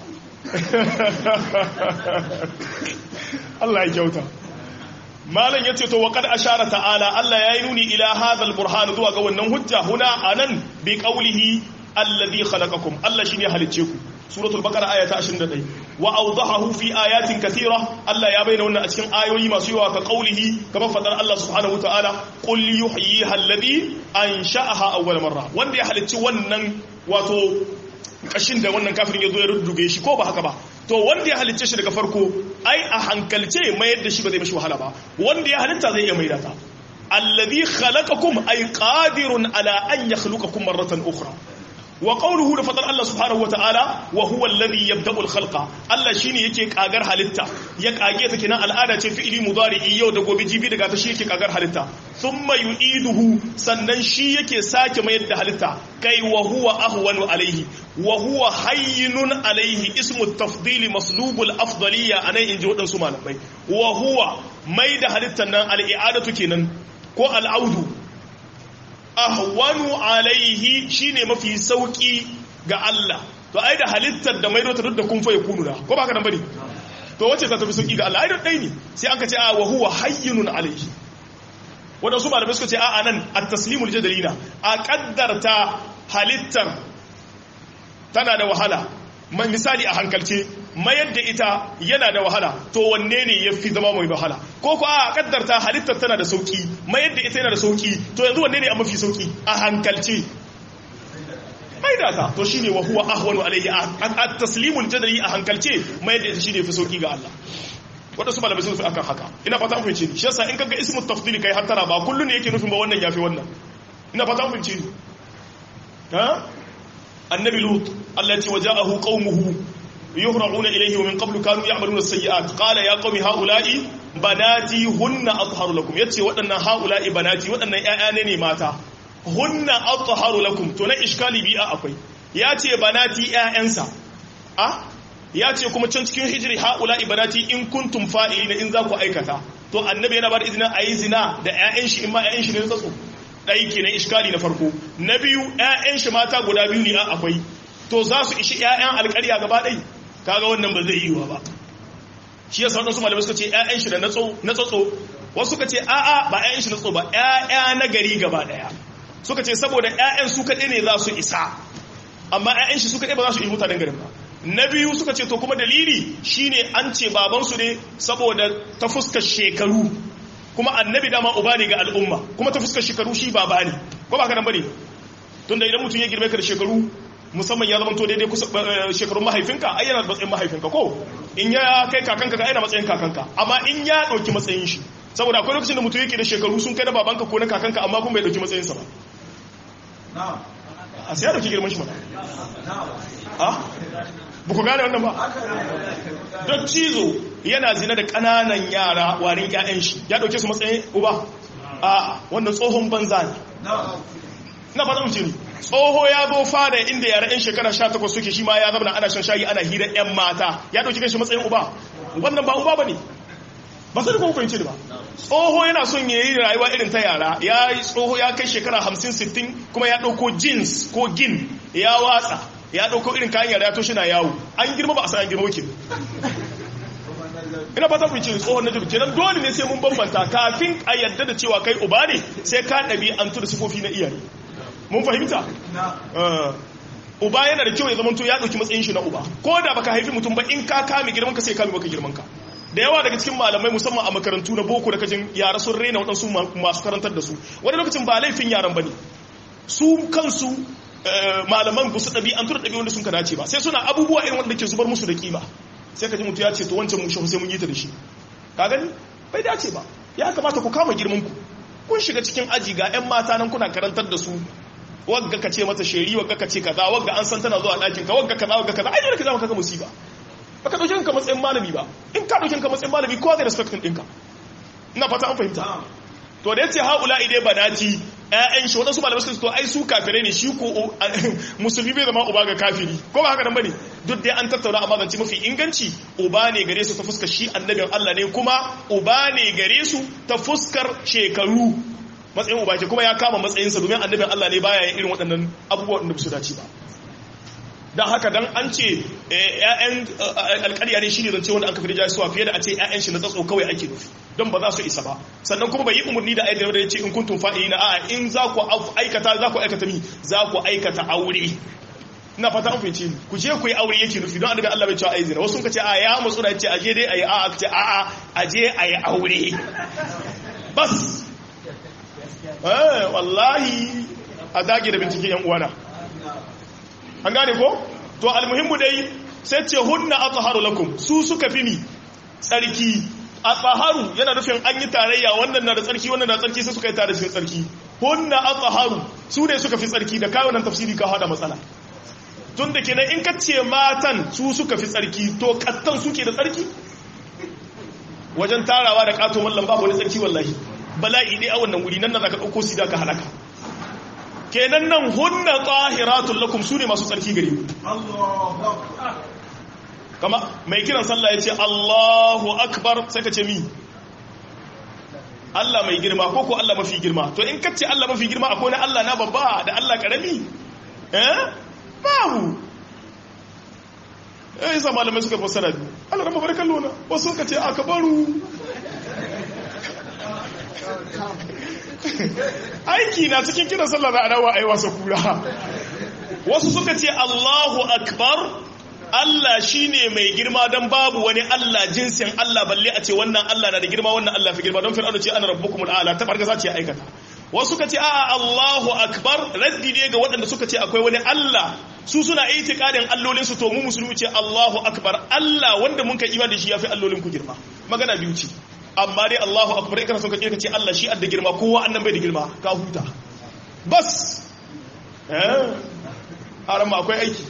Allah ya kyauta. Malam yace to waqad ashara ta'ala, Allah yayi nuni ila hadha al-burhan zuwa ga wannan hujja huna anan bi qawlihi alladhi khalaqakum, Allah shine halicce ku. Suratul Baqara aya ta 21. Wa awdahahu fi ayatin kathira, Allah ya bayyana wannan a cikin ayoyi masu yawa ka qawlihi, kamar fadar Allah subhanahu wa ta'ala qul yuhyiha alladhi ansha'aha awwal marra, wanda ya halicci wannan wato kashin da wannan kafirin ya zo ya rudduge shi, ko ba haka ba. To wanda ya halicce shi daga farko, ai a hankalce mayar da shi ba zai mashi wahala ba, wanda ya halitta zai iya maida ta. Alladhi khalaqakum ay qadirun ala an yakhluqakum marratan ukhra. Wa qawluhu da fadar Allah subhanahu wa ta'ala wa huwa alladhi yabda'u al-khalqa, Allah shine yake kagar halitta, ya kage ta kenan al'ada ce fi'ili mudari'i, yau da gobe jibi daga ta shi yake kagar halitta. Thumma yu'iduhu, sannan shi yake sake mayar da halitta, kai wa huwa ahwanu alayhi wa huwa hayyinun alayhi, ismu tafdili maslubul afdaliyya anan inji wadansu malamai. Wa huwa mai da halittan nan al-i'adatu kenan ko al-audu, ahwanu alaihi shine mafi sauki ga Allah. To ai da halittar da maido ta duk da kun fa yakunu da, ko ba haka nan bane? To wace ta tafi sauki ga Allah? Ai da dai ne. Sai an ka ce a wa huwa hayyinun alaihi. Wanda su malamai suka ce a anan at-taslimul jadalina, a kaddarta halittar tana da wahala. Misali a hankalce, mayar da ita yana da wahala to wanne ne yafi zama mai wahala ko ko a kaddarta halittar tana da sauki mayar da ita yana da sauki to yanzu wanne ne a mafi sauki a hankalce maida ta to shine wa huwa ahwanu alayhi at-taslimul jadali a hankalce mayar da ita shine fi sauki ga Allah wanda su malamai sun fi akan haka ina fata mun fahimci shi yasa in kaga ismu tafdili kai hattara ba kullun ne yake nufin ba wannan yafi wannan ina fata mun fahimci ha annabi lut Allah ya ce waja'ahu qaumuhu yuhra'una ilayhi wa min qablu kanu ya'maluna as-sayyi'at qala ya qaumi ha'ula'i banati hunna atharu lakum yace waɗannan ha'ula'i banati waɗannan ƴaƴa ne mata hunna atharu lakum to na iskali bi'a akwai yace banati ƴaƴansa ya ce kuma can cikin hijiri haula ibadati in kuntum fa'ilina in za ku aikata to annabi yana ba da izinin ayi zina da ƴaƴan shi in ma ƴaƴan shi ne tsatso dai kenan iskali na farko na biyu ƴaƴan shi mata guda biyu ne akwai to za su ishi ƴaƴan alƙarya gaba ɗai kaga wannan ba zai yiwa ba shi yasa wadansu malamai suka ce ƴaƴan shi da na tsatso wasu suka ce a'a ba ƴaƴan shi na tsatso ba ƴaƴa na gari gaba ɗaya suka ce saboda ƴaƴan su kaɗai ne za su isa amma ƴaƴan shi su kaɗai ba za su yi mutanen garin ba na biyu suka ce to kuma dalili shine an ce babansu ne saboda ta fuskar shekaru kuma annabi dama uba ne ga al'umma kuma ta fuskar shekaru shi baba ne ko ba ka nan bane tunda idan mutum ya girme ka da shekaru musamman ya zama to daidai kusa shekarun mahaifinka ai yana da matsayin mahaifinka ko in ya kai kakanka ga yana matsayin kakanka amma in ya dauki matsayin shi saboda akwai lokacin da mutum yake da shekaru sun kai da babanka ko na kakanka amma kuma bai dauki matsayin sa ba na'am a sai ya dauki girman shi ma ba ku gane wannan ba don cizo yana zina da ƙananan yara warin ƴaƴan shi ya ɗauke su matsayin uba a wannan tsohon banza ne na fata mutum tsoho ya zo fada inda yara ƴan shekara 18 suke shi ma ya zama ana shan shayi ana hira ƴan mata ya ɗauke kan shi matsayin uba wannan ba uba ba ne ba sai da kuma fahimci ba tsoho yana son ya yi rayuwa irin ta yara ya yi tsoho ya kai shekara 50-60 kuma ya ɗauko jeans ko gin ya watsa ya dauko irin kayan yara ya toshe na yawo an girma ba a san an girma wake ina fata ku ce tsohon najibu kenan dole ne sai mun bambanta kafin a yadda da cewa kai uba ne sai ka ɗabi'antu da sifofi na iyaye mun fahimta uba yana da kyau ya zamanto ya ɗauki matsayin shi na uba ko da baka haifi mutum ba in ka kame girman ka sai kame baka girman ka da yawa daga cikin malamai musamman a makarantu na boko da kajin yara sun rena waɗansu masu karantar da su wani lokacin ba laifin yaran ba ne su kansu malaman ba su ɗabi'antu da ɗabi'un da sun ka dace ba sai suna abubuwa irin wanda ke zubar musu da kima sai ka ji mutu ya ce to wancan mushe sai mun yi ta da shi ka gani bai dace ba ya kamata ku kama girman ku kun shiga cikin aji ga 'yan mata nan kuna karantar da su wagga ka ce mata sheri wagga ka ce kaza wagga an san tana zuwa ɗakin ka wagga kaza wagga kaza ai dole ka zama kaga musiba baka dauke kanka matsayin malami ba in ka dauke kanka matsayin malami kowa zai respect ɗinka ina fata an fahimta to da yace haula idai banati ƴaƴan shi wadansu malamai suka to ai su kafirai ne shi ko musulmi bai zama uba ga kafiri ko ba haka nan bane duk dai an tattauna amma zance mafi inganci uba ne gare su ta fuskar shi annabin Allah ne kuma uba ne gare su ta fuskar shekaru matsayin uba ke kuma ya kama matsayinsa domin annabin Allah ne baya yin irin waɗannan abubuwan da su dace ba don haka dan an ce ‘ya'yan alƙarya ne shi ne zance wanda an kafi da suwa fiye da a ce ‘ya'yan shi na tsatso kawai ake nufi don ba za su isa ba sannan kuma bai yi umarni da ayyar da ya ce in kuntun fa'i na a'a in za ku aikata mi za ku aikata aure ina fata an fahimci ni ku je ku yi aure yake nufi don annabi Allah bai cewa ayi zina wasu ka ce a ya matsu da ce aje dai ayi a'a ka ce a'a aje ayi aure bas wallahi a dage da binciken yan uwana an gane ko to almuhimmu dai sai ce hunna athaharu lakum su suka fi mi tsarki athaharu yana nufin an yi tarayya wannan na da tsarki wannan na tsarki sai suka yi tare cikin tsarki hunna athaharu su ne suka fi tsarki da kai wannan tafsiri ka hada matsala tun da kenan in ka ce matan su suka fi tsarki to kattan suke da tsarki wajen tarawa da kato mallan babu wani tsarki wallahi bala'i dai a wannan wuri nan na zaka dauko sida ka halaka kenan nan hunna tahiratul lakum sune masu tsarki gare ku kama mai kiran sallah yace Allahu akbar sai ka ce mi Allah mai girma ko ko Allah mafi girma to in ka ce Allah mafi girma akwai na Allah na babba da Allah karami babu sa malamai suka fassara Allah rabba barakallahu na wasu suka ce akbaru aiki na cikin kiran sallah da adawa ai wasa kura wasu suka ce Allahu akbar Allah shine mai girma dan babu wani Allah jinsin Allah balle a ce wannan Allah na da girma wannan Allah fi girma don fir'auna ce ana rabbukumul a'la ta barka ce aikata wasu suka ce a'a Allahu akbar raddi ne ga waɗanda suka ce akwai wani Allah su suna itikadin allolin su to mu musulmi ce Allahu akbar Allah wanda mun kai imani da shi yafi allolin ku girma magana biyu ce amma dai Allahu akbar in kana son ka ce Allah shi adda girma kowa annan bai da girma ka huta bas ma akwai aiki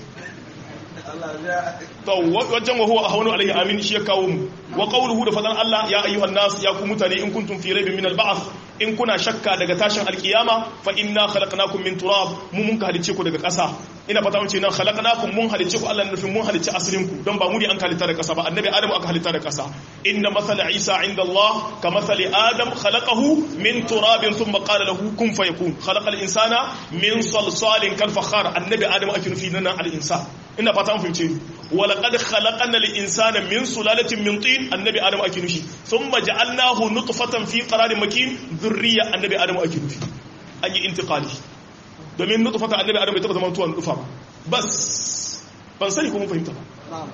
to wajen wa huwa ahwanu alayhi amin shi ya kawo mu wa qawluhu da fadan Allah ya ayyuhan nas ya ku mutane in kuntum fi raibin min al-ba'th in kuna shakka daga tashin alkiyama fa inna khalaqnakum min turab mun ka halice ku daga ƙasa ina fata mun ce nan khalaqnakum mun halice ku Allah nufin mun halice asalin ku don ba mu ne an halitta da ƙasa ba annabi adam aka halitta da ƙasa inna mathala isa inda Allah ka mathali adam khalaqahu min turabin thumma qala lahu kun fayakun khalaqal insana min salsalin kal fakhar annabi adam ake nufi nan al-insan ina fata mun fahimce wa laqad khalaqna al-insana min sulalatin min tin annabi adam ake nufi thumma ja'alnahu nutfatan fi qararin makin dhurriya annabi adam ake nufi an yi intiqali domin nutfatan annabi adam bai taba zama tuwan nufa ba bas ban sani ko mun fahimta ba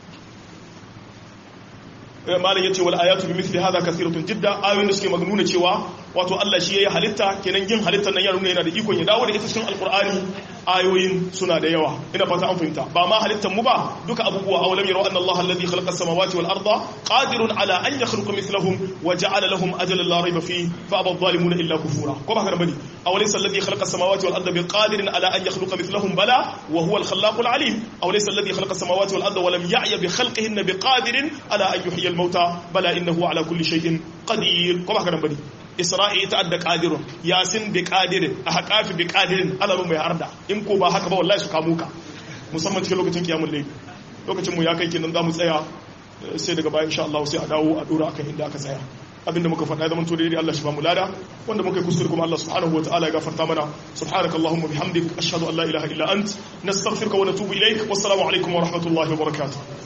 malam yace wal ayatu bimithli hadha kathiratun jidda ayoyin da suke magnuna cewa wato Allah shi yayi halitta kenan yin halittar nan ya nuna yana da ikon ya dawo da ita cikin alqur'ani ayoyin suna da yawa ina fata an fahimta ba ma halittar mu ba duka abubuwa awalam yaro anna Allah alladhi khalaqa as-samawati wal arda qadirun ala an yakhluqa mithlahum wa ja'ala lahum ajalan la rayba fihi fa aba adh-dhalimuna illa kufura ko ba haka bane awalaysa alladhi khalaqa as-samawati wal arda biqadirin ala an yakhluqa mithlahum bala wa huwa al-khallaqu al-alim awalaysa alladhi khalaqa as-samawati wal arda wa lam ya'ya bi khalqihinna biqadirin ala an yuhyiya al-mauta bala innahu ala kulli shay'in qadir ko ba haka bane Isra'i ta adda qadirun yasin bi qadirin ahqafi bi qadirin alamu mai arda in ko ba haka ba wallahi su kamo ka musamman cikin lokacin kiyamul layl lokacin mu ya kai kenan zamu tsaya sai daga baya insha Allah sai a dawo a dora akan inda aka tsaya abinda muka faɗa zaman to dai Allah shi ba mu lada wanda muka yi kuskure kuma Allah subhanahu wataala ya gafarta mana subhanakallahumma bihamdik ashhadu an la ilaha illa ant nastaghfiruka wa natubu ilaik wassalamu alaikum wa rahmatullahi wa barakatuh